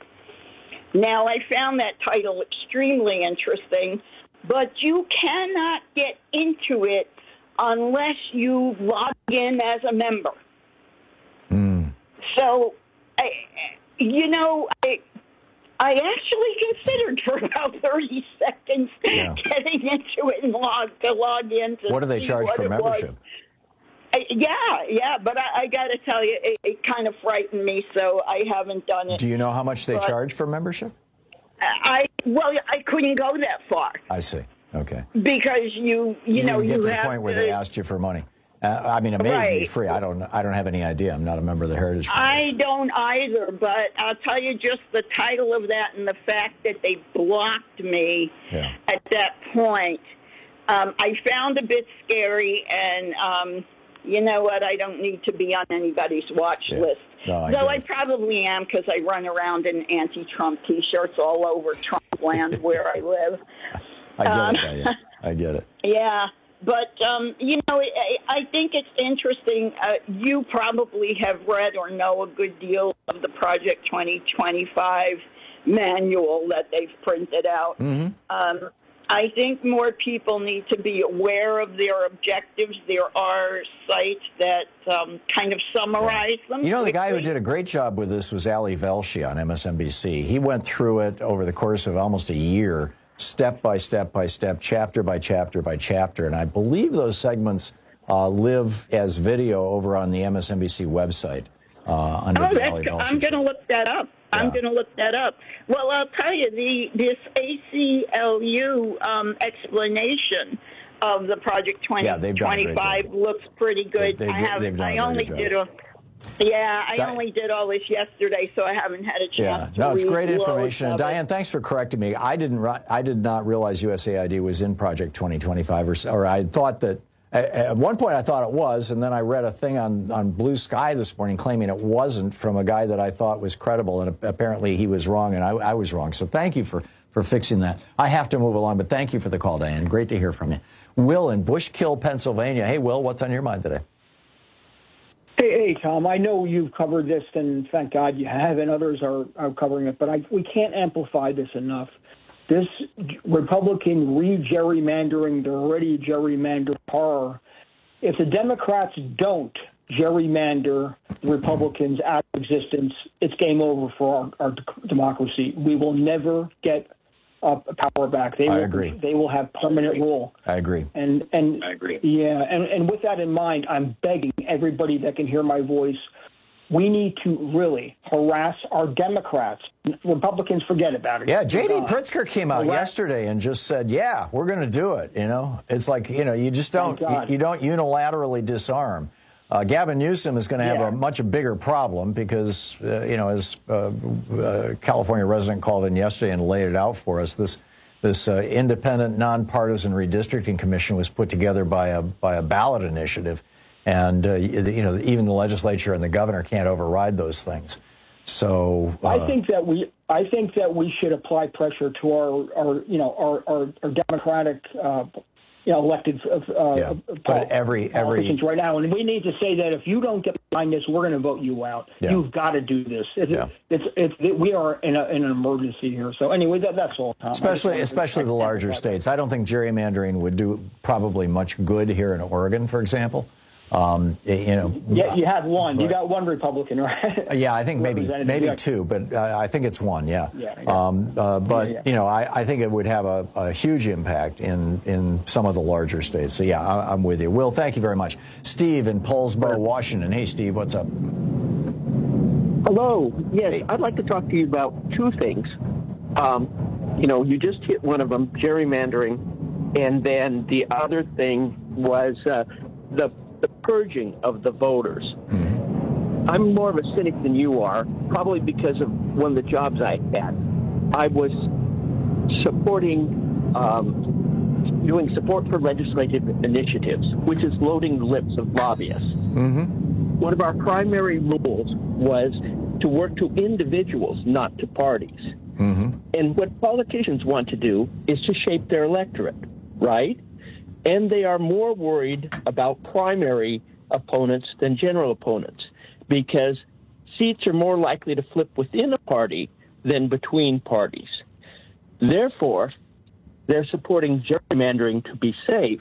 Now, I found that title extremely interesting, but you cannot get into it unless you log in as a member. Mm. So, I, you know, I, I actually considered for about thirty seconds yeah. getting into it and log to log in. To what do they charge for membership? Uh, yeah, yeah, but I, I got to tell you, it, it kind of frightened me, so I haven't done it. Do you know how much they but charge for membership? I well, I couldn't go that far. I see. Okay. Because you, you, you know, get you to the have point where to, they asked you for money. Uh, I mean, it may right. be free. I don't. I don't have any idea. I'm not a member of the Heritage Fund. I don't either, but I'll tell you just the title of that and the fact that they blocked me yeah. at that point. Um, I found a bit scary, and um, you know what? I don't need to be on anybody's watch yeah. list. No, I Though I probably am because I run around in anti-Trump T-shirts all over Trump land where I live. I get um, it. I, yeah. I get it. Yeah. But, um, you know, I, I think it's interesting. Uh, you probably have read or know a good deal of the Project twenty twenty-five manual that they've printed out. Mm-hmm. Um, I think more people need to be aware of their objectives. There are sites that um, kind of summarize yeah. them. You know, the quickly. guy who did a great job with this was Ali Velshi on M S N B C. He went through it over the course of almost a year, step by step by step, chapter by chapter by chapter. And I believe those segments uh, live as video over on the M S N B C website. Uh, under oh, the Ali that's, Velshi I'm going to look that up. Yeah. I'm going to look that up. Well, I'll tell you, the this A C L U um, explanation of the Project twenty twenty-five yeah, looks pretty good. They, they, I have. They've done I a only good did job. a. Yeah, I Di- only did all this yesterday, so I haven't had a chance. Yeah, to no, it's read great information. And of Diane, it. thanks for correcting me. I didn't. ri- I did not realize U S A I D was in Project twenty twenty-five, or, or I thought that. At one point, I thought it was, and then I read a thing on, on Blue Sky this morning claiming it wasn't from a guy that I thought was credible, and apparently he was wrong, and I, I was wrong. So thank you for, for fixing that. I have to move along, but thank you for the call, Diane. Great to hear from you. Will in Bushkill, Pennsylvania. Hey, Will, what's on your mind today? Hey, hey, Tom, I know you've covered this, and thank God you have, and others are, are covering it, but I, we can't amplify this enough. This Republican re-gerrymandering, the already gerrymandered horror, if the Democrats don't gerrymander the Republicans out of existence, it's game over for our, our democracy. We will never get uh, power back. They I will, agree. They will have permanent rule. I agree. And and I agree. Yeah, and, and with that in mind, I'm begging everybody that can hear my voice, we need to really harass our Democrats. Republicans, forget about it. Yeah, J D. Uh, Pritzker came out harass- yesterday and just said, "Yeah, we're going to do it." You know, it's like you know, you just don't you, you don't unilaterally disarm. Uh, Gavin Newsom is going to have Yeah. a much bigger problem because uh, you know, as uh, uh, California resident called in yesterday and laid it out for us, this this uh, independent, nonpartisan redistricting commission was put together by a by a ballot initiative. And, uh, you know, even the legislature and the governor can't override those things. So uh, I think that we I think that we should apply pressure to our, our you know, our, our, our Democratic, uh, you know, elected uh, yeah. But every, every right now. And we need to say that if you don't get behind this, we're going to vote you out. Yeah. You've got to do this. It's, yeah. it's, it's, it's, we are in, a, in an emergency here. So anyway, that, that's all, Tom. Especially, especially the larger states. I don't think gerrymandering would do probably much good here in Oregon, for example. Um, you know, yeah, you have one. But, you got one Republican, right? Yeah, I think maybe maybe yeah. two, but uh, I think it's one. Yeah. yeah, yeah. Um, uh, but yeah, yeah. you know, I, I think it would have a, a huge impact in in some of the larger states. So yeah, I, I'm with you. Will, thank you very much. Steve in Paulsboro, Washington. Hey, Steve, what's up? Hello. Yes, hey. I'd like to talk to you about two things. Um, you know, you just hit one of them, gerrymandering, and then the other thing was uh, the the purging of the voters. Mm-hmm. I'm more of a cynic than you are, probably because of one of the jobs I had. I was supporting, um, doing support for legislative initiatives, which is loading the lips of lobbyists. Mm-hmm. One of our primary rules was to work to individuals, not to parties. Mm-hmm. And what politicians want to do is to shape their electorate, right? And they are more worried about primary opponents than general opponents because seats are more likely to flip within a party than between parties. Therefore, they're supporting gerrymandering to be safe,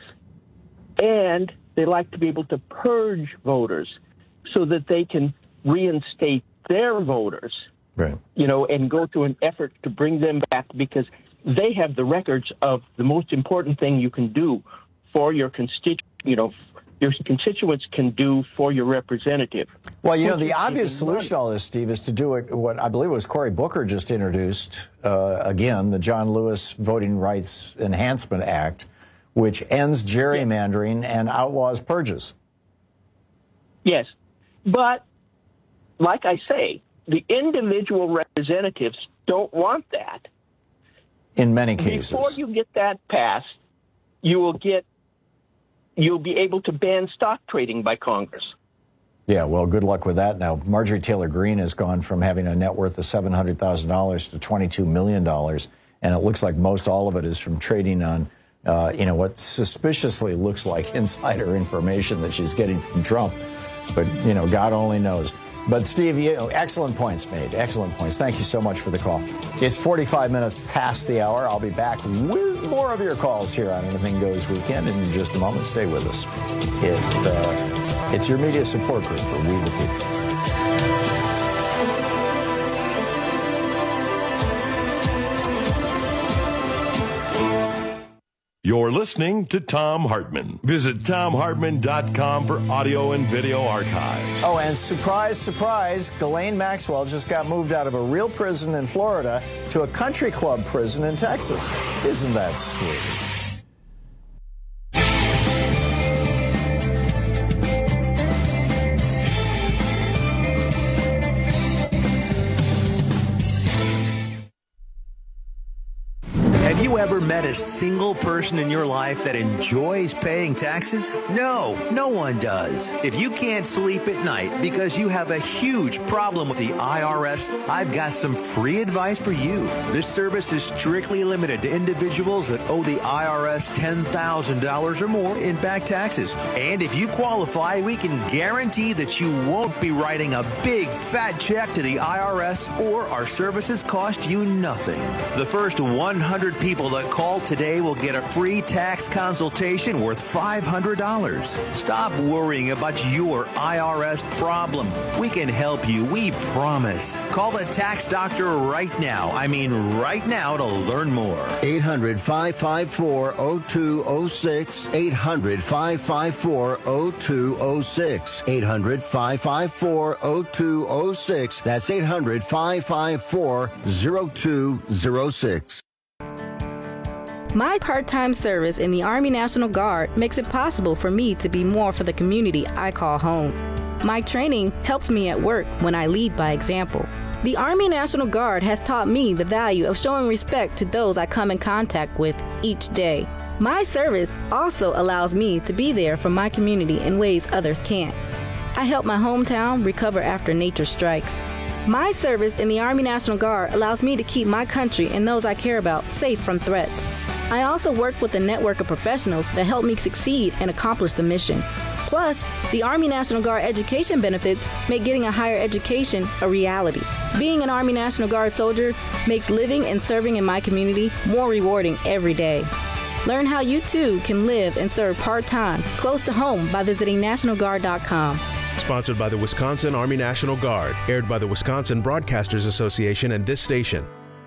and they like to be able to purge voters so that they can reinstate their voters right. you know, and go through an effort to bring them back because they have the records of the most important thing you can do for your constituent, you know, your constituents can do for your representative. Well, you know, the obvious solution to all this, Steve, is to do it, what I believe was Cory Booker just introduced, uh, again, the John Lewis Voting Rights Enhancement Act, which ends gerrymandering and outlaws purges. Yes. But, like I say, the individual representatives don't want that. In many cases. Before you get that passed, you will get you'll be able to ban stock trading by Congress. Yeah, well, good luck with that. Now, Marjorie Taylor Greene has gone from having a net worth of seven hundred thousand dollars to twenty-two million dollars, and it looks like most all of it is from trading on, uh, you know, what suspiciously looks like insider information that she's getting from Trump. But, you know, God only knows. But, Steve, you know, excellent points made. Excellent points. Thank you so much for the call. It's forty-five minutes past the hour. I'll be back with more of your calls here on Anything Goes Weekend in just a moment. Stay with us. It, uh, it's your media support group for We the People. You're listening to Thom Hartmann. Visit Thom Hartmann dot com for audio and video archives. Oh, and surprise, surprise, Ghislaine Maxwell just got moved out of a real prison in Florida to a country club prison in Texas. Isn't that sweet? Have you ever met a single person in your life that enjoys paying taxes? No, no one does. If you can't sleep at night because you have a huge problem with the I R S, I've got some free advice for you. This service is strictly limited to individuals that owe the I R S ten thousand dollars or more in back taxes. And if you qualify, we can guarantee that you won't be writing a big fat check to the I R S, or our services cost you nothing. The first one hundred people that call today will get a free tax consultation worth five hundred dollars. Stop worrying about your I R S problem. We can help you, we promise. Call the tax doctor right now. I mean right now to learn more. eight hundred, five five four, oh two oh six. eight hundred, five five four, oh two oh six. eight hundred, five five four, oh two oh six. That's eight hundred, five five four, oh two oh six. My part-time service in the Army National Guard makes it possible for me to be more for the community I call home. My training helps me at work when I lead by example. The Army National Guard has taught me the value of showing respect to those I come in contact with each day. My service also allows me to be there for my community in ways others can't. I help my hometown recover after nature strikes. My service in the Army National Guard allows me to keep my country and those I care about safe from threats. I also work with a network of professionals that help me succeed and accomplish the mission. Plus, the Army National Guard education benefits make getting a higher education a reality. Being an Army National Guard soldier makes living and serving in my community more rewarding every day. Learn how you too can live and serve part-time, close to home by visiting National Guard dot com. Sponsored by the Wisconsin Army National Guard. Aired by the Wisconsin Broadcasters Association and this station.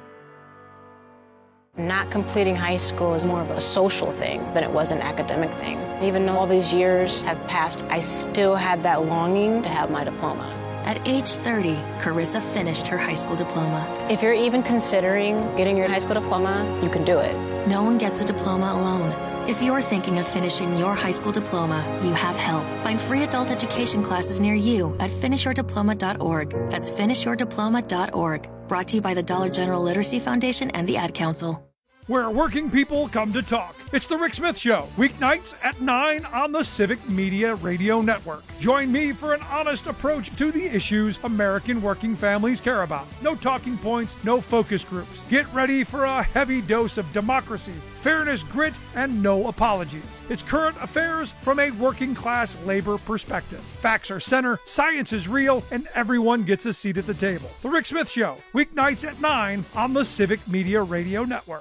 Not completing high school is more of a social thing than it was an academic thing. Even though all these years have passed, I still had that longing to have my diploma. At age thirty, Carissa finished her high school diploma. If you're even considering getting your high school diploma, you can do it. No one gets a diploma alone. If you're thinking of finishing your high school diploma, you have help. Find free adult education classes near you at finish your diploma dot org. That's finish your diploma dot org. Brought to you by the Dollar General Literacy Foundation and the Ad Council. Where working people come to talk. It's the Rick Smith Show, weeknights at nine on the Civic Media Radio Network. Join me for an honest approach to the issues American working families care about. No talking points, no focus groups. Get ready for a heavy dose of democracy, fairness, grit, and no apologies. It's current affairs from a working class labor perspective. Facts are center, science is real, and everyone gets a seat at the table. The Rick Smith Show, weeknights at nine on the Civic Media Radio Network.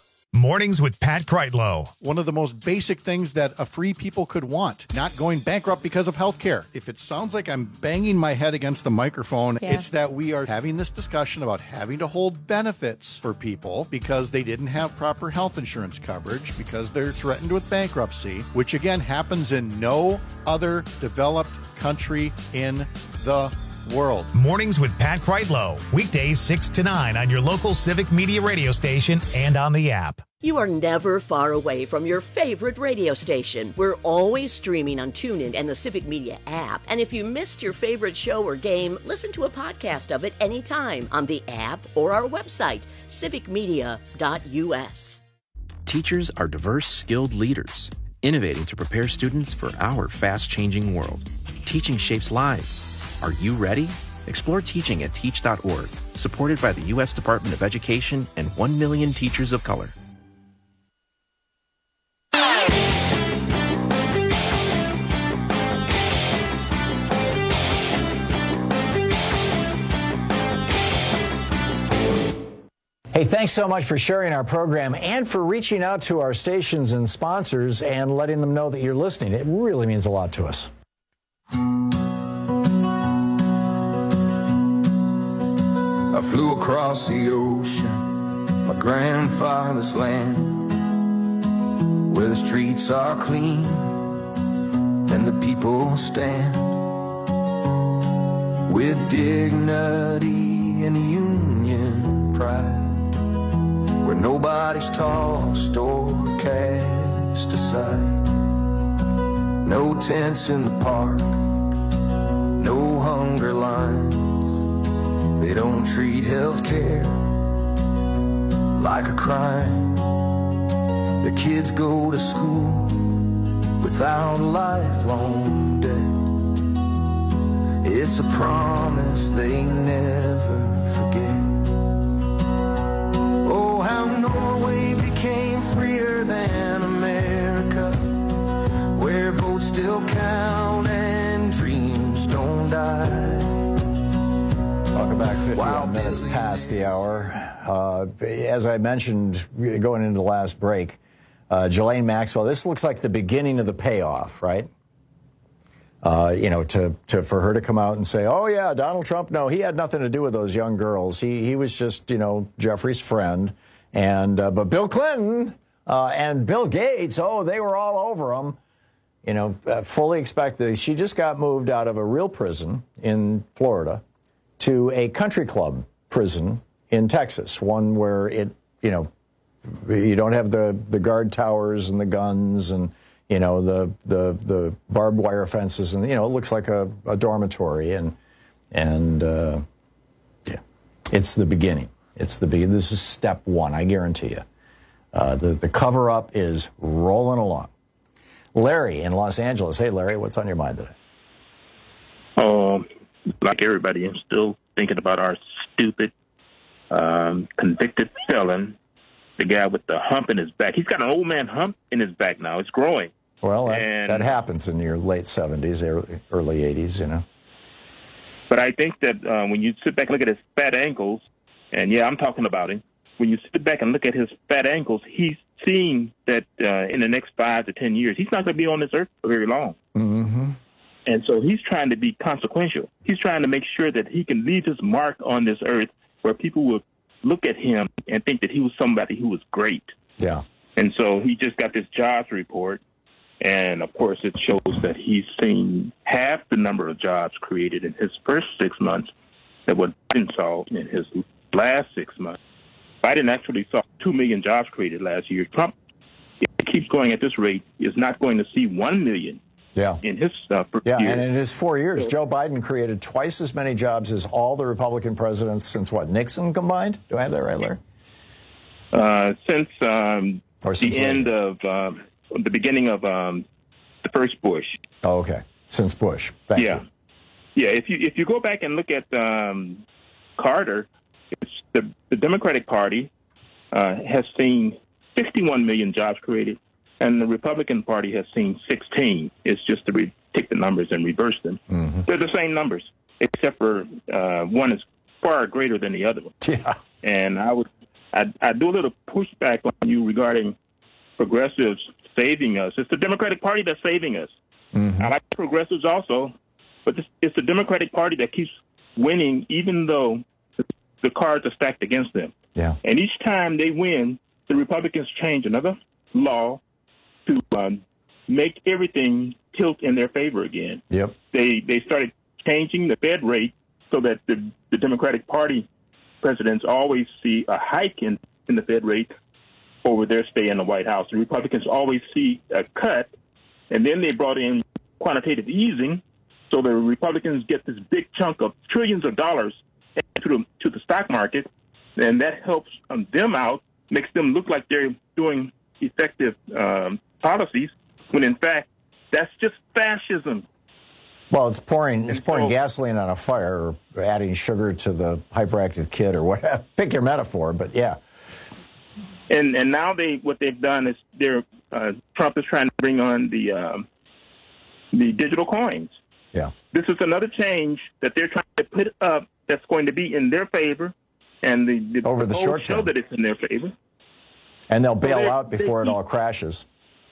Mornings with Pat Kreitlow. One of the most basic things that a free people could want, not going bankrupt because of health care. If it sounds like I'm banging my head against the microphone, yeah. It's that we are having this discussion about having to hold benefits for people because they didn't have proper health insurance coverage, because they're threatened with bankruptcy, which again happens in no other developed country in the world. Mornings with Pat Kreitlow. Weekdays six to nine on your local Civic Media radio station and on the app. You are never far away from your favorite radio station. We're always streaming on TuneIn and the Civic Media app. And if you missed your favorite show or game, listen to a podcast of it anytime on the app or our website, civic media dot u s. Teachers are diverse, skilled leaders, innovating to prepare students for our fast-changing world. Teaching shapes lives. Are you ready? Explore teaching at teach dot org, supported by the U S Department of Education and one million teachers of color. Hey, thanks so much for sharing our program and for reaching out to our stations and sponsors and letting them know that you're listening. It really means a lot to us. I flew across the ocean, my grandfather's land, where the streets are clean and the people stand with dignity and union pride, where nobody's tossed or cast aside. No tents in the park, no hunger lines. They don't treat healthcare like a crime. The kids go to school without a lifelong debt. It's a promise they never forget. Oh, how Norway became freer than America, where votes still count and dreams don't die. Welcome back. fifty-one minutes past the hour. Uh, as I mentioned, going into the last break, uh, Ghislaine Maxwell, this looks like the beginning of the payoff, right? Uh, you know, to, to for her to come out and say, oh, yeah, Donald Trump, no, he had nothing to do with those young girls. He he was just, you know, Jeffrey's friend. And uh, but Bill Clinton uh, and Bill Gates, oh, they were all over him. You know, uh, fully expected. She just got moved out of a real prison in Florida to a country club prison in Texas, one where it, you know, you don't have the, the guard towers and the guns and, you know, the the the barbed wire fences, and, you know, it looks like a, a dormitory, and and uh, yeah, it's the beginning. It's the beginning. This is step one, I guarantee you. Uh, the the cover up is rolling along. Larry in Los Angeles. Hey, Larry, what's on your mind today? Um. Like everybody, I'm still thinking about our stupid um, convicted felon, the guy with the hump in his back. He's got an old man hump in his back now. It's growing. Well, that, and, that happens in your late seventies, early, early eighties, you know. But I think that uh, when you sit back and look at his fat ankles, and, yeah, I'm talking about him, when you sit back and look at his fat ankles, he's seeing that uh, in the next five to ten years, he's not going to be on this earth for very long. Mm-hmm. And so he's trying to be consequential. He's trying to make sure that he can leave his mark on this earth where people will look at him and think that he was somebody who was great. Yeah. And so he just got this jobs report. And, of course, it shows that he's seen half the number of jobs created in his first six months that what Biden saw in his last six months. Biden actually saw two million jobs created last year. Trump, if he keeps going at this rate, is not going to see one million. Yeah. In his uh, yeah, year. and in his four years, Joe Biden created twice as many jobs as all the Republican presidents since what, Nixon combined? Do I have that right, Larry? Uh, since um, or since the later. end of um, the beginning of um, the first Bush. Oh, okay. Since Bush. Thank yeah. you. Yeah. If you if you go back and look at um, Carter, it's the the Democratic Party uh, has seen fifty-one million jobs created. And the Republican Party has seen sixteen. It's just to re- take the numbers and reverse them. Mm-hmm. They're the same numbers, except for uh, one is far greater than the other one. Yeah. And I would, I, I do a little pushback on you regarding progressives saving us. It's the Democratic Party that's saving us. Mm-hmm. I like progressives also, but it's, it's the Democratic Party that keeps winning, even though the cards are stacked against them. Yeah. And each time they win, the Republicans change another law to um, make everything tilt in their favor again. Yep. They they started changing the Fed rate so that the, the Democratic Party presidents always see a hike in, in the Fed rate over their stay in the White House. The Republicans always see a cut, and then they brought in quantitative easing, so the Republicans get this big chunk of trillions of dollars to the, to the stock market, and that helps um, them out, makes them look like they're doing effective um, policies, when in fact, that's just fascism. Well, it's pouring it's pouring gasoline on a fire, or adding sugar to the hyperactive kid, or whatever. Pick your metaphor, but yeah. And and now they what they've done is they're uh, Trump is trying to bring on the um, the digital coins. Yeah. This is another change that they're trying to put up that's going to be in their favor, and the, the over the short show term that it's in their favor. And they'll bail so out before keep, it all crashes.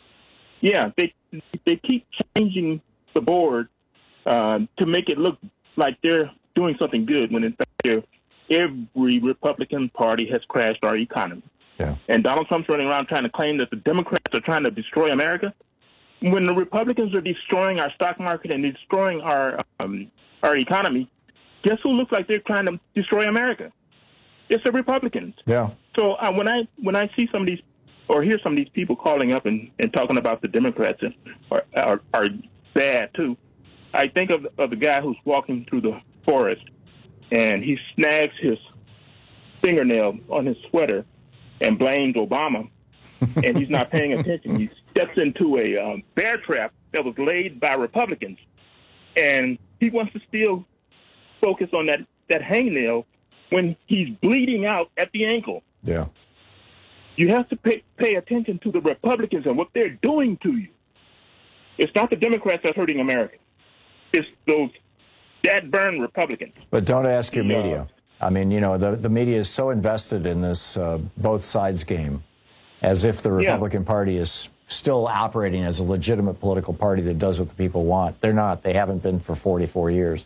Yeah, they they keep changing the board uh, to make it look like they're doing something good, when in fact they're, every Republican Party has crashed our economy. Yeah. And Donald Trump's running around trying to claim that the Democrats are trying to destroy America. When the Republicans are destroying our stock market and destroying our um, our economy, guess who looks like they're trying to destroy America? It's the Republicans. Yeah. So uh, when I when I see some of these, or hear some of these people calling up and, and talking about the Democrats and are, are are bad too, I think of, of the guy who's walking through the forest and he snags his fingernail on his sweater and blames Obama, and he's not paying attention. He steps into a um, bear trap that was laid by Republicans, and he wants to still focus on that, that hangnail when he's bleeding out at the ankle. Yeah. You have to pay, pay attention to the Republicans and what they're doing to you. It's not the Democrats that's hurting America. It's those dad-burn Republicans. But don't ask your media. I mean, you know, the, the media is so invested in this uh, both sides game, as if the Republican yeah. Party is still operating as a legitimate political party that does what the people want. They're not. They haven't been for forty-four years.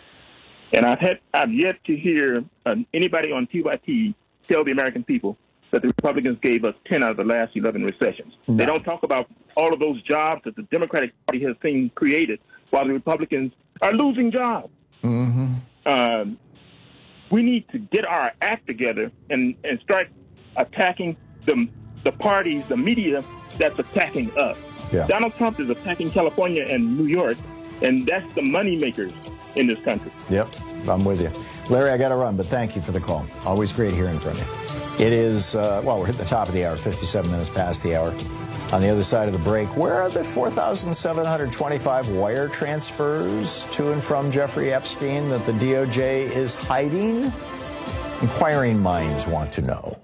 And I've had I've yet to hear uh, anybody on T Y T tell the American people that the Republicans gave us ten out of the last eleven recessions. No. They don't talk about all of those jobs that the Democratic Party has seen created while the Republicans are losing jobs. Mm-hmm. Um, we need to get our act together and, and start attacking the, the parties, the media that's attacking us. Yeah. Donald Trump is attacking California and New York, and that's the money makers in this country. Yep, I'm with you. Larry, I got to run, but thank you for the call. Always great hearing from you. It is, uh, well, we're at the top of the hour, fifty-seven minutes past the hour. On the other side of the break, where are the four thousand seven hundred twenty-five wire transfers to and from Jeffrey Epstein that the D O J is hiding? Inquiring minds want to know.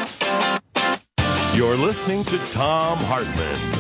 You're listening to Thom Hartmann.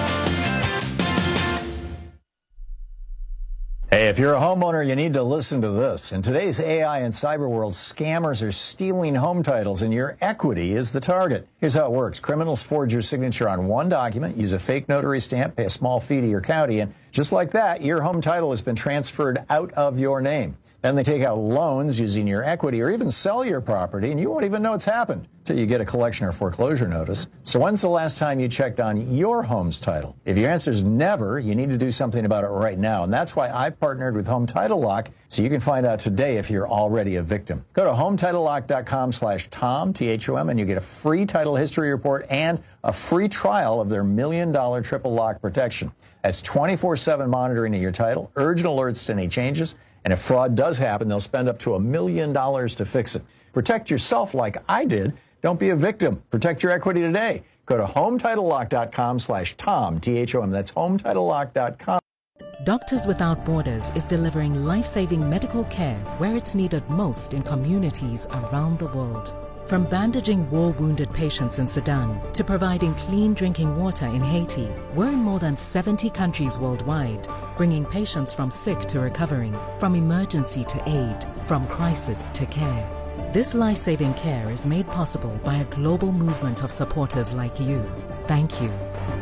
Hey, if you're a homeowner, you need to listen to this. In today's A I and cyber world, scammers are stealing home titles, and your equity is the target. Here's how it works. Criminals forge your signature on one document, use a fake notary stamp, pay a small fee to your county, and just like that, your home title has been transferred out of your name. Then they take out loans using your equity or even sell your property, and you won't even know it's happened until you get a collection or foreclosure notice. So when's the last time you checked on your home's title? If your answer is never, you need to do something about it right now. And that's why I partnered with Home Title Lock, so you can find out today if you're already a victim. Go to home title lock dot com slash Tom, T H O M, and you get a free title history report and a free trial of their million dollar triple lock protection. That's twenty-four seven monitoring of your title, urgent alerts to any changes. And if fraud does happen, they'll spend up to a million dollars to fix it. Protect yourself like I did. Don't be a victim. Protect your equity today. Go to home title lock dot com slash Tom, T H O M. That's home title lock dot com. Doctors Without Borders is delivering life-saving medical care where it's needed most in communities around the world. From bandaging war-wounded patients in Sudan to providing clean drinking water in Haiti, we're in more than seventy countries worldwide, bringing patients from sick to recovering, from emergency to aid, from crisis to care. This life-saving care is made possible by a global movement of supporters like you. Thank you.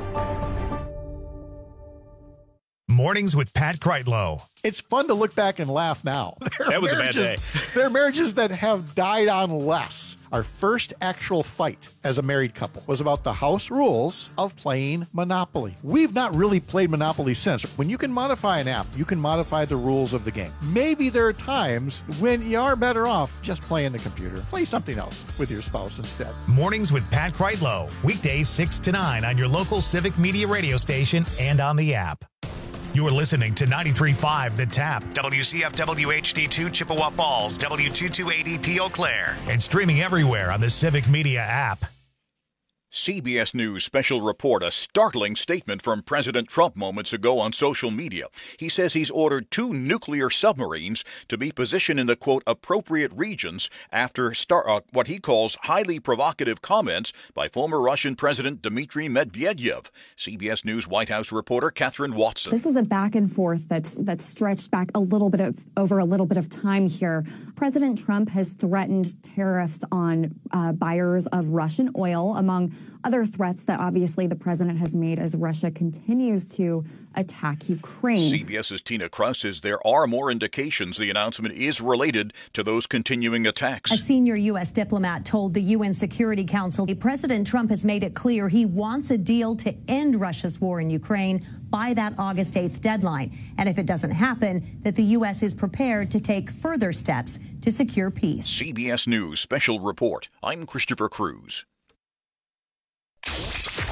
Mornings with Pat Kreitlow. It's fun to look back and laugh now. There that was a bad day. There are marriages that have died on less. Our first actual fight as a married couple was about the house rules of playing Monopoly. We've not really played Monopoly since. When you can modify an app, you can modify the rules of the game. Maybe there are times when you are better off just playing the computer. Play something else with your spouse instead. Mornings with Pat Kreitlow. Weekdays six to nine on your local Civic Media radio station and on the app. You're listening to ninety-three point five The Tap, W C F W H D two Chippewa Falls, W two two eight E P Eau Claire, and streaming everywhere on the Civic Media app. C B S News special report, a startling statement from President Trump moments ago on social media. He says he's ordered two nuclear submarines to be positioned in the, quote, appropriate regions after star- uh, what he calls highly provocative comments by former Russian President Dmitry Medvedev. C B S News White House reporter Catherine Watson. This is a back and forth that's that's stretched back a little bit of over a little bit of time here. President Trump has threatened tariffs on uh, buyers of Russian oil, among other threats that obviously the president has made as Russia continues to attack Ukraine. CBS's Tina Krause says there are more indications the announcement is related to those continuing attacks. A senior U S diplomat told the U N Security Council President Trump has made it clear he wants a deal to end Russia's war in Ukraine by that August eighth deadline. And if it doesn't happen, that the U S is prepared to take further steps to secure peace. C B S News special report. I'm Christopher Cruz.